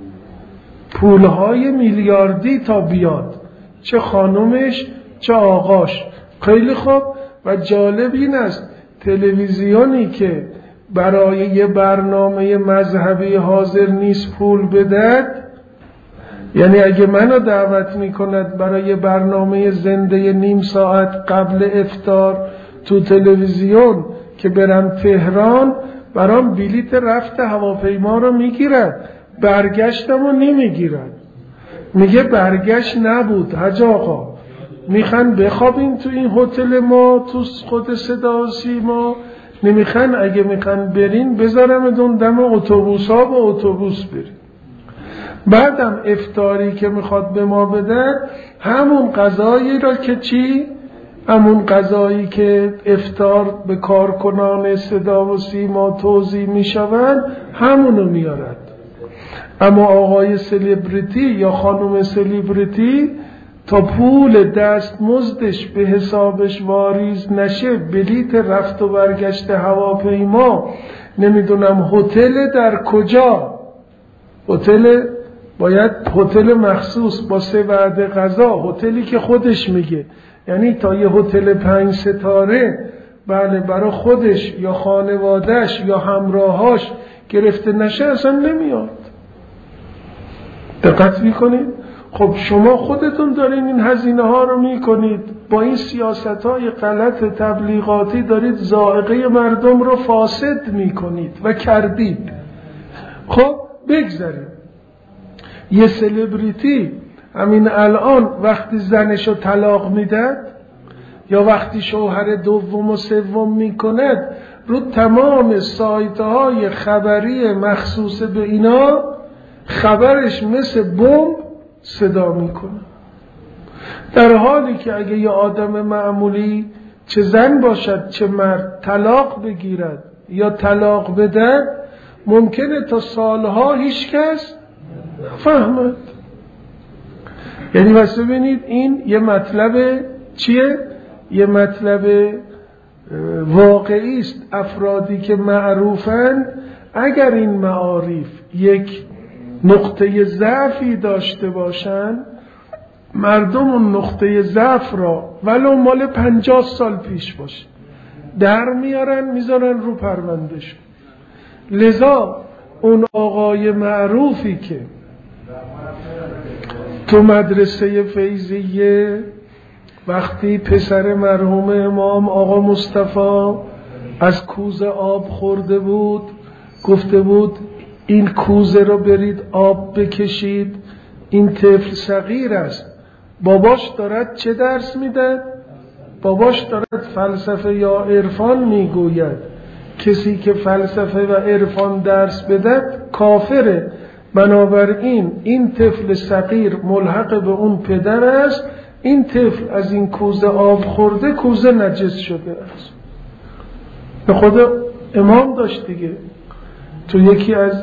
پولهای میلیاردی تا بیاد، چه خانومش چه آقاش. خیلی خوب. و جالب این است تلویزیونی که برای یه برنامه مذهبی حاضر نیست پول بدهد، یعنی اگه منو دعوت میکند برای برنامه زنده نیم ساعت قبل افطار تو تلویزیون که برم تهران، برام بلیت رفت هواپیما رو میگیرد، برگشتم رو نمیگیرد. میگه برگشت نبود حاج آقا، میخوان بخوابین تو این هتل ما تو خود صدا و سیما، نمیخوان اگه میخوان برین بذارم دون دم اتوبوس ها با اتوبوس برین. بعدم افطاری که میخواد به ما بده همون غذایی را که چی؟ همون غذایی که افطار به کارکنان صدا و سیما توزیع میشوند همونو میارد. اما آقای سلبریتی یا خانم سلبریتی تا پول دست مزدش به حسابش واریز نشه، بلیت رفت و برگشت هواپیما، نمیدونم هتل در کجا، هتل باید هتل مخصوص با سه وعده غذا، هتلی که خودش میگه، یعنی تا یه هتل پنج ستاره بله برای خودش یا خانوادهش یا همراهاش گرفته نشه اصلا نمیاد. دقت میکنید؟ خب شما خودتون دارین این هزینه ها رو میکنید، با این سیاست های غلط تبلیغاتی دارید ذائقه مردم رو فاسد میکنید و کردید. خب بگذاریم یه سلبریتی همین الان وقتی زنشو طلاق میدد یا وقتی شوهر دوم و سوم میکند، رو تمام سایت های خبری مخصوص به اینا خبرش مثل بمب صدا میکنه، در حالی که اگه یه آدم معمولی چه زن باشد چه مرد طلاق بگیرد یا طلاق بدهد، ممکنه تا سالها هیچ کس نفهمد. یعنی واسه ببینید این یه مطلب چیه؟ یه مطلب واقعی است. افرادی که معروفن اگر این معارف یک نقطه ضعفی داشته باشن، مردم اون نقطه ضعف را ولو مال پنجاه سال پیش باشه در میارن میذارن رو پروندهشون. لذا اون آقای معروفی که تو مدرسه فیضیه وقتی پسر مرحوم امام آقا مصطفی از کوزه آب خورده بود، گفته بود این کوزه رو برید آب بکشید، این طفل صغیر است. باباش دارد چه درس میده؟ باباش دارد فلسفه یا عرفان میگوید. کسی که فلسفه و عرفان درس بده کافره. بنابراین این طفل صغیر ملحق به اون پدر است، این طفل از این کوزه آب خورده، کوزه نجس شده است. به خود امام داشت دیگه، تو یکی از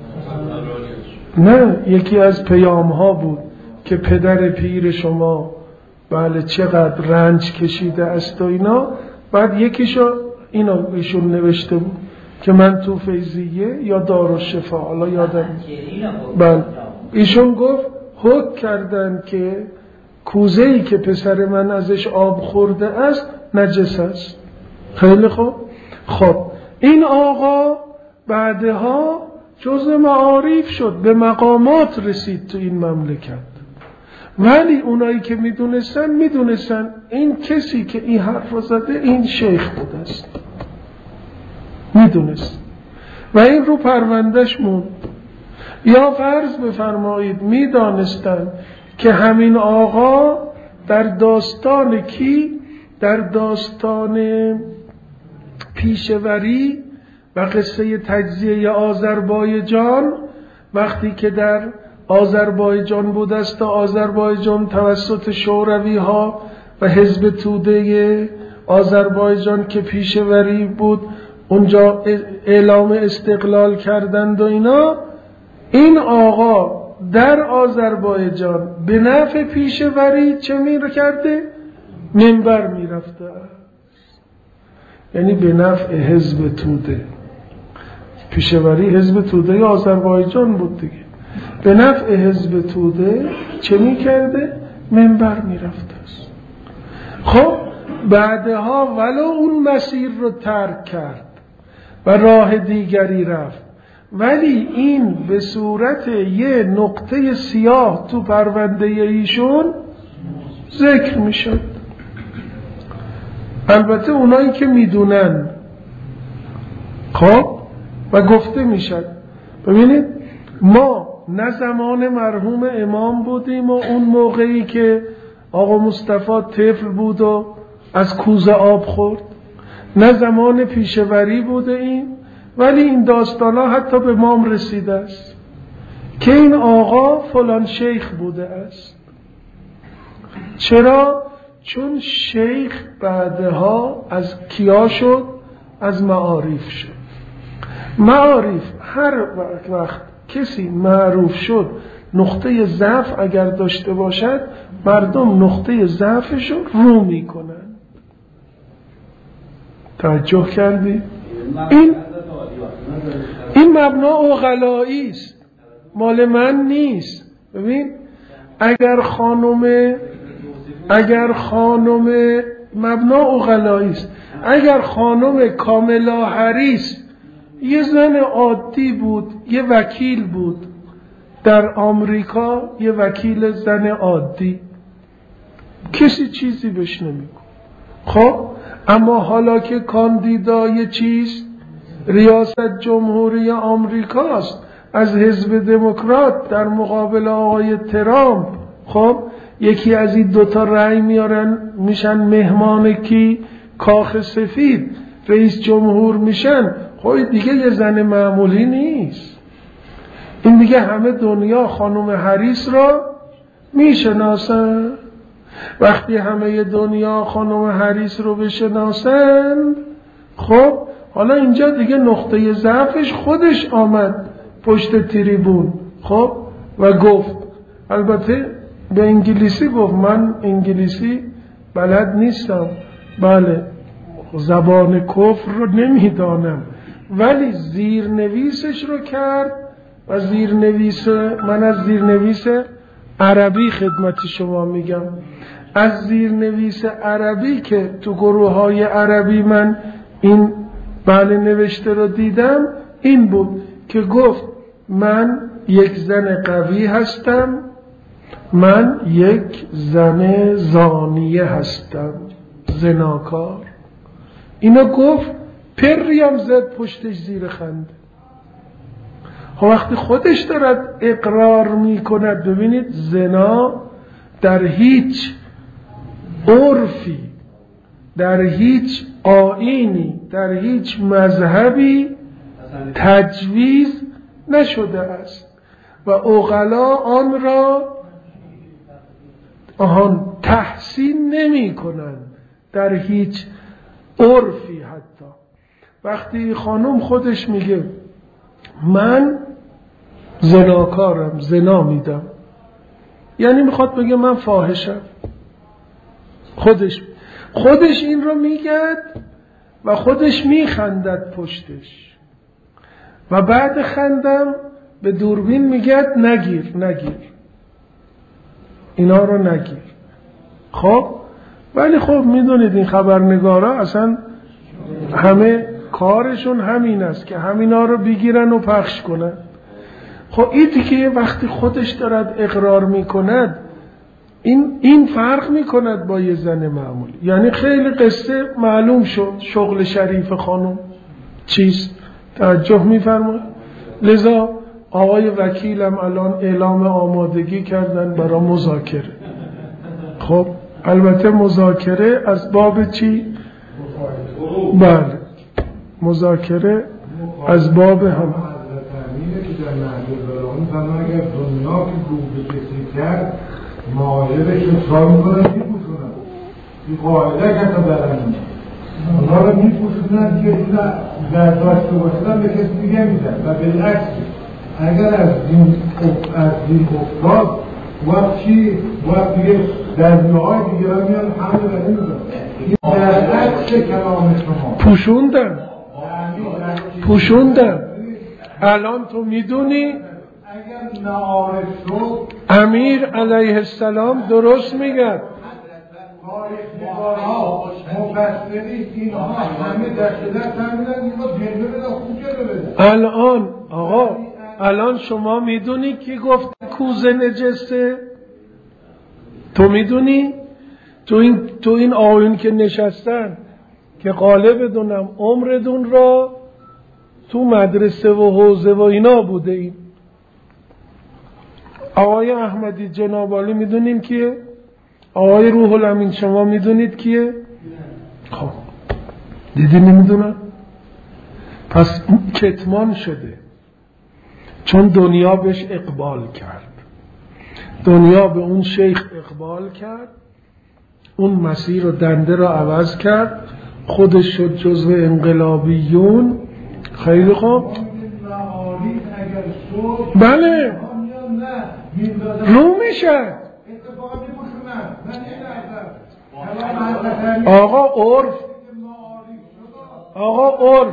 نه یکی از پیام ها بود که پدر پیر شما بله چقدر رنج کشیده است و اینا. بعد یکیشو اینا ایشون نوشته بود که من تو فیضیه یا دارالشفا حالا یادم بله ایشون گفت حکم کردن که کوزه‌ای که پسر من ازش آب خورده است نجس است. خیلی خوب. خب این آقا بعدها جزء معارف شد، به مقامات رسید تو این مملکت. ولی اونایی که میدونستن میدونستن این کسی که این حرف زده این شیخ بوده است، میدونست. و این رو پروندهش موند. یا فرض بفرمایید میدانستند که همین آقا در داستان کی؟ در داستان پیشوری و قصه تجزیه آذربایجان، وقتی که در آذربایجان بود است، آذربایجان توسط شوروی ها و حزب توده آذربایجان که پیشوری بود اونجا اعلام استقلال کردند و اینا، این آقا در آذربایجان به نفع پیشوری چه می کرده؟ منبر می رفته، یعنی به نفع حزب توده. پیشوری حزب توده آذربایجان بود دیگه. به نفع حزب توده چه می کرده؟ منبر می رفته است. خب بعدها ولو اون مسیر رو ترک کرد و راه دیگری رفت، ولی این به صورت یه نقطه سیاه تو پرونده ایشون ذکر می شد. البته اونایی که می دونن، خب و گفته می شد. ببینید ما نه زمان مرحوم امام بودیم و اون موقعی که آقا مصطفی طفل بود و از کوزه آب خورد، نه زمان پیشوری بوده ایم، ولی این داستان ها حتی به ما رسیده است که این آقا فلان شیخ بوده است. چرا؟ چون شیخ بعدها از کیا شد؟ از معارف شد. معارف هر وقت کسی معروف شد، نقطه ضعف اگر داشته باشد مردم نقطه ضعفش رو رو میکنن. توجه کردی؟ این این مبنا عقلایی است، مال من نیست. ببین اگر خانم اگر خانم مبنا عقلایی است، اگر خانم کاملا هریس یه زن عادی بود، یه وکیل بود در آمریکا، یه وکیل زن عادی، کسی چیزی بهش نمیگه. خب اما حالا که کاندیدای چیز ریاست جمهوری آمریکاست از حزب دموکرات در مقابل آقای ترامپ، خب یکی از این دوتا رأی میارن میشن مهمان کی؟ کاخ سفید، رئیس جمهور میشن. خب دیگه یه زن معمولی نیست، این دیگه همه دنیا خانم هریس را میشناسن. وقتی همه دنیا خانم هریس رو بشناسن، خب حالا اینجا دیگه نقطه ضعفش خودش آمد پشت تریبون، خب و گفت، البته به انگلیسی گفت، من انگلیسی بلد نیستم، بله زبان کفر رو نمیدانم، ولی زیرنویسش رو کرد و زیرنویس، من از زیرنویس عربی خدمت شما میگم، از زیرنویس عربی که تو گروه های عربی من این بله نوشته رو دیدم، این بود که گفت من یک زن قوی هستم، من یک زن زانیه هستم، زناکار. اینو گفت، پریم زد پشتش زیر خنده. وقتی خودش دارد اقرار میکند، ببینید زنا در هیچ عرفی، در هیچ آیینی، در هیچ مذهبی تجویز نشده است و عقلا آن را آهان تحسین نمی کنند در هیچ عرفی. حتی وقتی خانم خودش میگه من زناکارم، زنا میدم، یعنی میخواد بگه من فاحشم. خودش خودش این رو میگد و خودش میخندد پشتش و بعد خندم به دوربین میگد نگیر نگیر اینا رو نگیر. خب ولی خب میدونید این خبرنگارا اصلا همه کارشون همین است که همینا رو بگیرن و پخش کنن. خب این دیگه وقتی خودش دارد اقرار میکند، این این فرق میکند با یه زن معمولی. یعنی خیلی قصه معلوم شد شغل شریف خانم چیست توجه می‌فرمایید؟ لذا آقای وکیلم الان اعلام آمادگی کردن برای مذاکره. خب البته مذاکره از باب چی؟ بله مذاکره از باب هم اگر دنیا که گوه کسی کرد معایبش رو سال میکنن میپوشونن این قاعده کتا برن اونا رو میپوشونن که این برداشته باشدن به کسی دیگه میدن و بالعکس اگر از دین از دین افتاد وقت چی وقت دیگه درمیاهای دیگه را میان همه رو نمیدن این برعکس کلام شما پوشوندن پوشوندن. الان تو میدونی اگر نعارف شد امیر علیه السلام درست میگه تاریخ‌نگارها مفسرین اینها همه دست دست هم میدن اینها جلوه بدن خوب جلوه بدن. الان آقا الان شما میدونی کی گفت کوزه نجسه؟ تو میدونی؟ تو این تو این آیون که نشستن که غالب دونم عمردون را تو مدرسه و حوزه و اینا بوده این آقای احمدی جناب عالی میدونین کیه؟ آقای روح الامین شما میدونید کیه؟ خب دیدی نمیدونن؟ پس کتمان شده چون دنیا بهش اقبال کرد. دنیا به اون شیخ اقبال کرد، اون مسیر و دنده را عوض کرد، خودش شد جزو انقلابیون. خیلی خوب بله رو میشه آقا عرف آقا عرف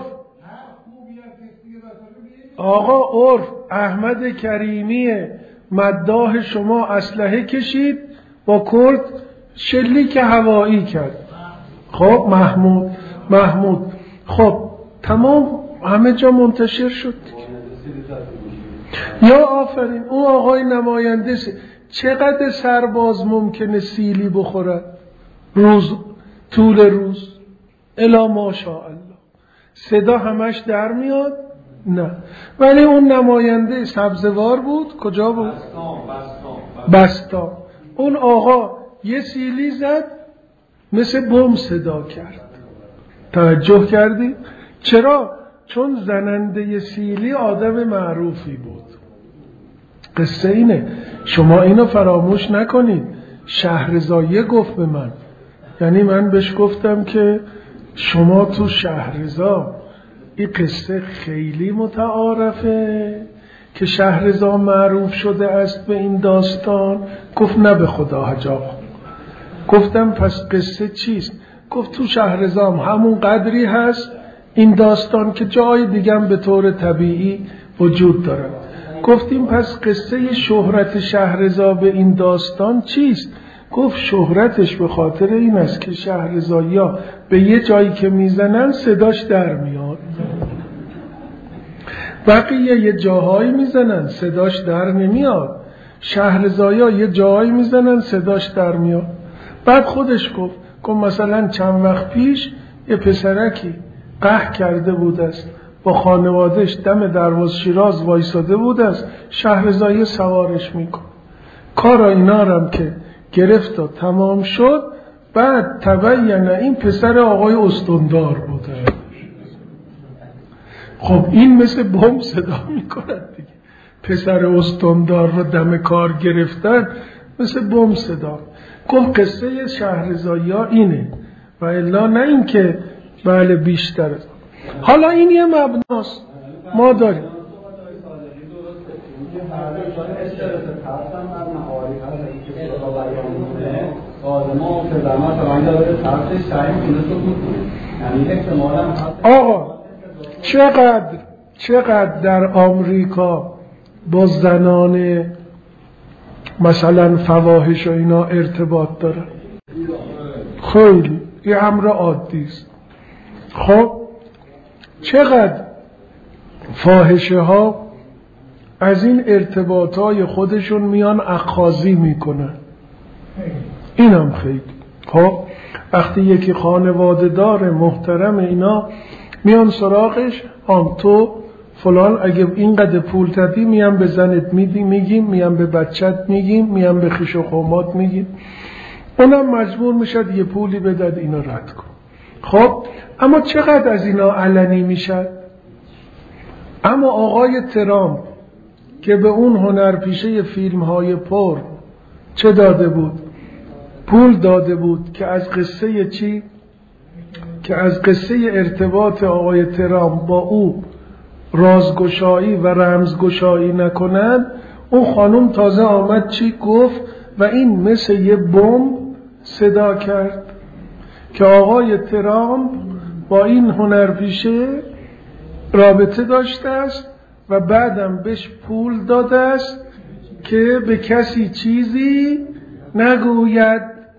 آقا عرف احمد کریمی مداح شما اسلحه کشید با کرد شلیک هوایی کرد. خب محمود محمود خب تمام همه جا منتشر شد. یا آفرین اون آقای نماینده چقدر سرباز ممکنه سیلی بخورد روز طول روز؟ الا ماشاءالله صدا همش در میاد؟ نه. ولی اون نماینده سبزوار بود. کجا بود؟ بستا. اون آقا یه سیلی زد مثل بم صدا کرد. توجه کردی؟ چرا؟ چون زننده سیلی آدم معروفی بود. قصه اینه، شما اینو فراموش نکنید. شهرزایه گفت به من، یعنی من بهش گفتم که شما تو شهرزا این قصه خیلی متعارفه که شهرزا معروف شده است به این داستان. گفت نه به خدا حاج آقا. گفتم پس قصه چیست؟ گفت تو شهرزا هم همون قدری هست این داستان که جای دیگه به طور طبیعی وجود داره. گفتیم پس قصه شهرت شهرزا به این داستان چیست؟ گفت شهرتش به خاطر این است که شهرزایا به یه جایی که میزنن صداش در میاد، بقیه یه جاهایی میزنن صداش در نمیاد، شهرزایا یه جاهایی میزنن صداش در میاد. بعد خودش گفت گفت مثلا چند وقت پیش یه پسرکی قهر کرده بود است، با خانوادش دم دروازه شیراز وایساده بود است، شهرزایه سوارش میکن. کار اینا رم که گرفت و تمام شد. بعد تبین این پسر آقای استاندار بوده. خب این مثل بم صدا میکند دیگه. پسر استاندار رو دم کار گرفتن مثل بم صدا. گفت قصه شهرزایا اینه و الا نه این که بله بیشتره. حالا این یه مبناست ما داریم. آقا چقدر چقدر در آمریکا با زنان مثلا فواحش و اینا ارتباط داره؟ خیلی یه امر عادی است. خب چقدر فاحشه ها از این ارتباط های خودشون میان اخاذی میکنن. اینم خیلی. خب وقتی یکی خانواده دار محترم اینا میان سراغش، آم تو فلان اگه اینقدر پول دادی میام به زنت میگیم، میام به بچت میگیم، میام به خویش و خامات میگیم. اونم مجبور میشد یه پولی بداد اینا رد کن. خب اما چقدر از اینا علنی میشد؟ اما آقای ترامپ که به اون هنرپیشه فیلم های پر چه داده بود؟ پول داده بود که از قصه چی؟ که از قصه ارتباط آقای ترامپ با او رازگشایی و رمزگشایی نکنن. اون خانم تازه آمد چی گفت و این مثل یه بمب صدا کرد که آقای ترامپ با این هنرپیشه رابطه داشته است و بعدم بهش پول داده است که به کسی چیزی نگوید.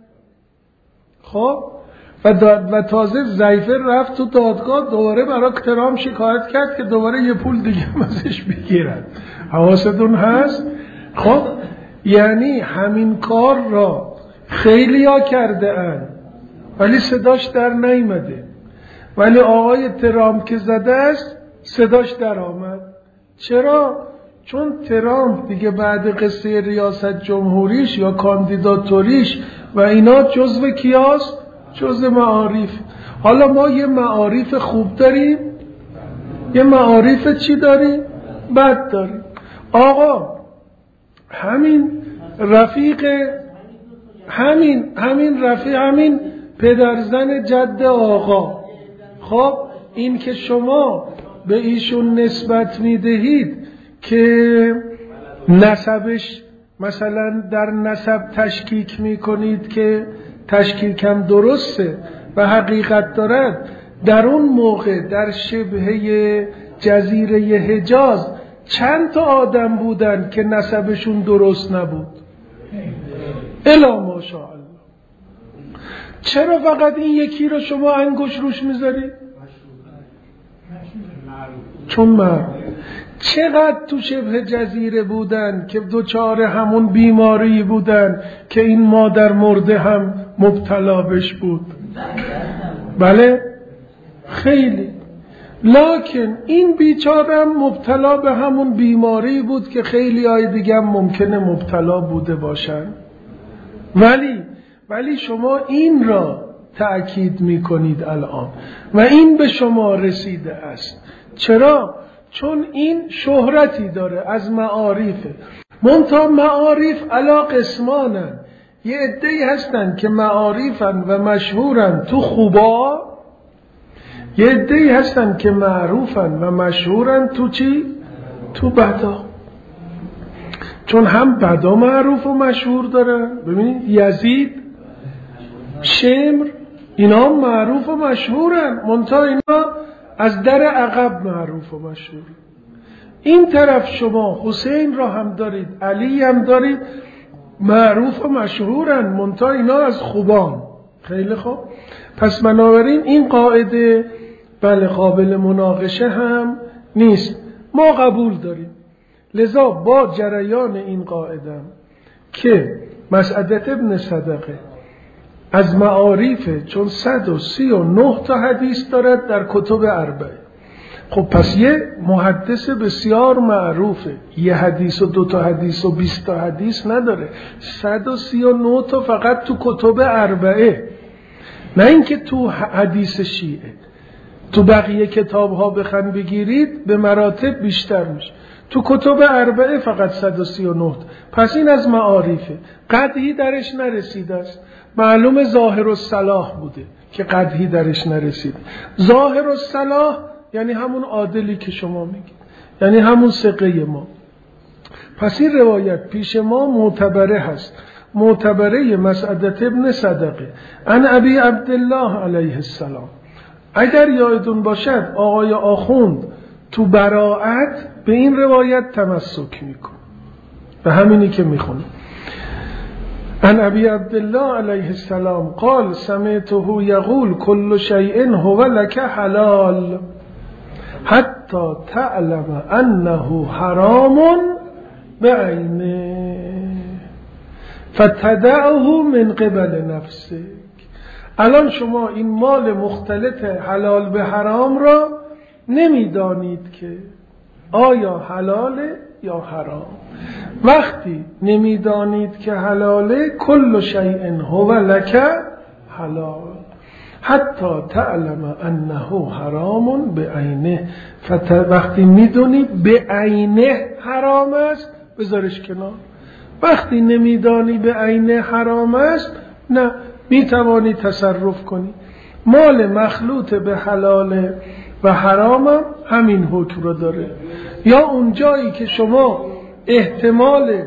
خب و, و تازه زیفر رفت تو دادگاه دوباره برای ترامپ شکایت کرد که دوباره یه پول دیگه ازش بگیرن. حواستون هست؟ خب یعنی همین کار را خیلی ها کرده اند ولی صداش در نیامده، ولی آقای ترامپ که زده است صداش در آمد. چرا؟ چون ترامپ دیگه بعد قصه ریاست جمهوریش یا کاندیداتوریش و اینا جزو کیاست؟ جزو معارف. حالا ما یه معارف خوب داریم، یه معارف چی داریم؟ بد داریم. آقا همین رفیق همین همین رفیق همین پدرزن جد آقا، خب این که شما به ایشون نسبت میدهید که نسبش مثلا در نسب تشکیک میکنید که تشکیکم درسته و حقیقت دارد، در اون موقع در شبه جزیره حجاز چند تا آدم بودن که نسبشون درست نبود؟ الا ماشاءالله. چرا فقط این یکی رو شما انگوش روش میذارید؟ چون من چقدر تو شبه جزیره بودن که دوچار همون بیماری بودن که این مادر مرده هم مبتلا بش بود. بله خیلی. لکن این بیچاره هم مبتلا به همون بیماری بود که خیلی های دیگه هم ممکنه مبتلا بوده باشن. ولی ولی شما این را تأکید میکنید الان و این به شما رسیده است. چرا؟ چون این شهرتی داره از معارفه. منتها معارف علا قسمانن. یه عده‌ای هستن که معارفن و مشهورن تو خوبا، یه عده‌ای هستن که معروفن و مشهورن تو چی؟ تو بدا. چون هم بدا معروف و مشهور دارن. ببینید یزید، شمر، اینا معروف و مشهورن، منتها اینا از در عقب معروف و مشهور. این طرف شما حسین را هم دارید، علی هم دارید، معروف و مشهورن، منتها اینا از خوبان. خیلی خوب. پس بنابراین این قاعده بله قابل مناقشه هم نیست، ما قبول داریم. لذا با جریان این قاعده که مسعدة ابن صدقه از معارفه، چون صد و سی و نه تا حدیث دارد در کتب اربعه. خب پس یه محدث بسیار معروفه، یه حدیث و دو تا حدیث و بیست تا حدیث نداره، صد و سی و نه تا فقط تو کتب اربعه، نه اینکه تو حدیث شیعه. تو بقیه کتاب ها بخن بگیرید به مراتب بیشتر میشه. تو کتب اربعه فقط صد و سی و نه تا. پس این از معارفه، قدحی درش نرسیده است. معلوم ظاهر الصلاح بوده که قدحی درش نرسیده. ظاهر الصلاح یعنی همون عادلی که شما میگید، یعنی همون ثقه ما. پس این روایت پیش ما معتبره هست، معتبره مسعدة ابن صدقه عن ابی عبدالله علیه السلام. اگر یادتون باشد آقای آخوند تو براءت به این روایت تمسک میکنه، به همینی که میخونه. عن ابی عبدالله علیه السلام قال سمعته یقول کل شیء هو لک حلال حتی تعلم انه حرام بعینه فتدعه من قبل نفسک. الان شما این مال مختلط حلال به حرام را نمیدانید که آیا حلاله یا حرام. وقتی نمیدانید که حلاله، کل شیء هو لک حلال حتی تعلم انه حرام بعینه. وقتی میدونی به عینه حرام است بذارش کنار. وقتی نمیدانی به عینه حرام است، نه میتوانی تصرف کنی. مال مخلوط به حلال و حرام هم همین حکم رو داره. یا اون جایی که شما احتمال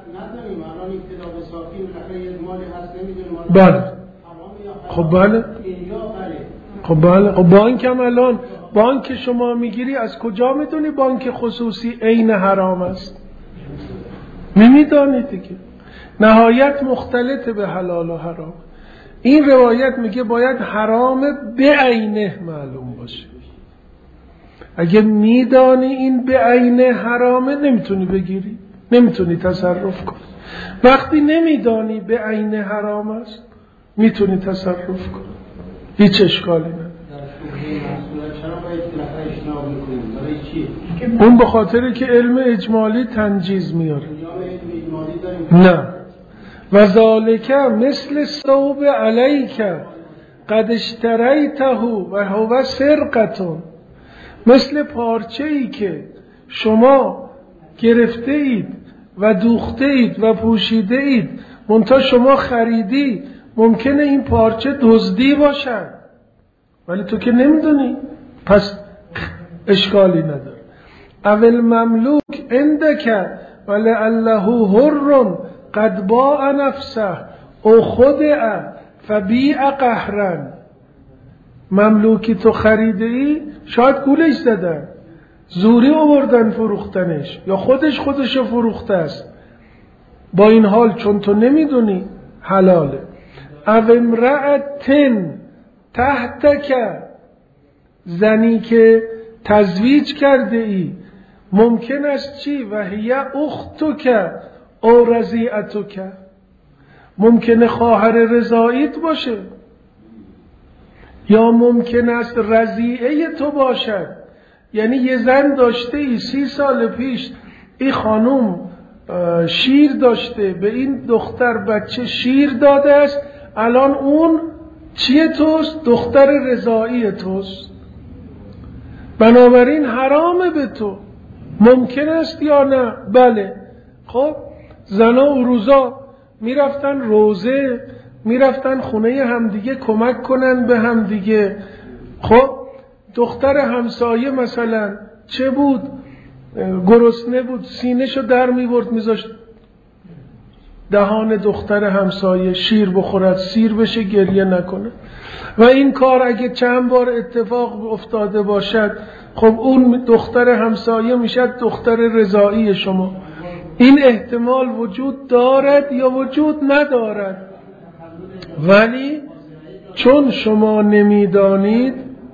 بله خب بله خب بله خب بانک هم الان بانک شما میگیری، از کجا میدونی بانک خصوصی عین حرام است؟ نمیدانی دیگه. نهایت مختلط به حلال و حرام. این روایت میگه باید حرام به عینه معلوم باشه. اگه میدانی این به عینه حرامه نمیتونی بگیری، نمیتونی تصرف کنی. وقتی نمیدانی به عینه حرام است میتونی تصرف کنی، هیچ اشکالی نداره. اون به خاطری که علم اجمالی تنجیز میاره. نه و ذالک مثل ثوب علیک قد اشتریته و هو سرقة، مثل پارچه ای که شما گرفته اید و دوخته اید و پوشیده اید منتها شما خریدی، ممکنه این پارچه دزدی باشد ولی تو که نمیدونی، پس اشکالی نداره. اول مملوک عندک ولعله حر قد باع نفسه او خدع فبیع قهرا. مملوکی تو خریده ای، شاید گولش زدن، زوری آوردن فروختنش، یا خودش خودشو فروخته است. با این حال چون تو نمیدونی حلاله. او امرأتن تحتک، زنی که تزویج کرده ای، ممکن است چی؟ و هی اختک او رضیعتک، ممکنه خواهر رضاییت باشه یا ممکن است رضیعه تو باشد. یعنی یه زن داشته ای سی سال پیش، این خانوم شیر داشته، به این دختر بچه شیر داده است، الان اون چیه توست؟ دختر رضایی توست، بنابراین حرامه به تو. ممکن است یا نه؟ بله. خب زنا و روزا میرفتن روزه، میرفتن خونه همدیگه کمک کنن به همدیگه. خب دختر همسایه مثلا چه بود؟ گرسنه بود، سینه‌شو در میبرد میذاشت دهان دختر همسایه شیر بخورد، سیر بشه، گریه نکنه. و این کار اگه چند بار اتفاق افتاده باشد، خب اون دختر همسایه میشد دختر رضایی شما. این احتمال وجود دارد یا وجود ندارد، ولی چون شما نمیدانید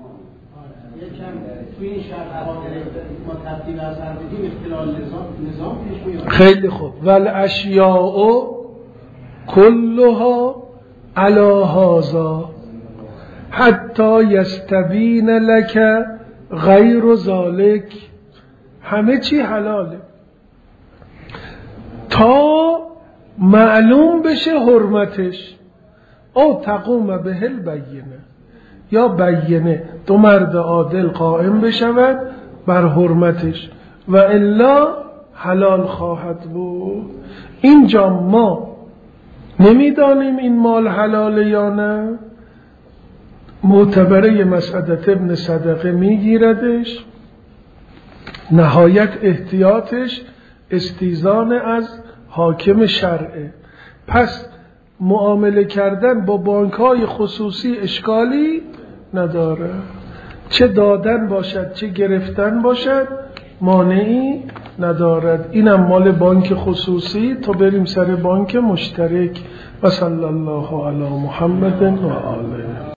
خیلی خوب. والاشیاء کلها علی هذا حتی یستبین لک غیر ذالک، همه چی حلاله تا معلوم بشه حرمتش. او تقوم به البینه، یا بینه دو مرد عادل قائم بشود بر حرمتش، و الا حلال خواهد بود. اینجا ما نمیدانیم این مال حلاله یا نه، معتبره مسعدت ابن صدقه میگیردش، نهایت احتیاطش استیزان از حاکم شرعه. پس معامله کردن با بانک‌های خصوصی اشکالی نداره، چه دادن باشد چه گرفتن باشد مانعی ندارد. اینم مال بانک خصوصی، تو بریم سر بانک مشترک. و صلی الله علی محمد و آله.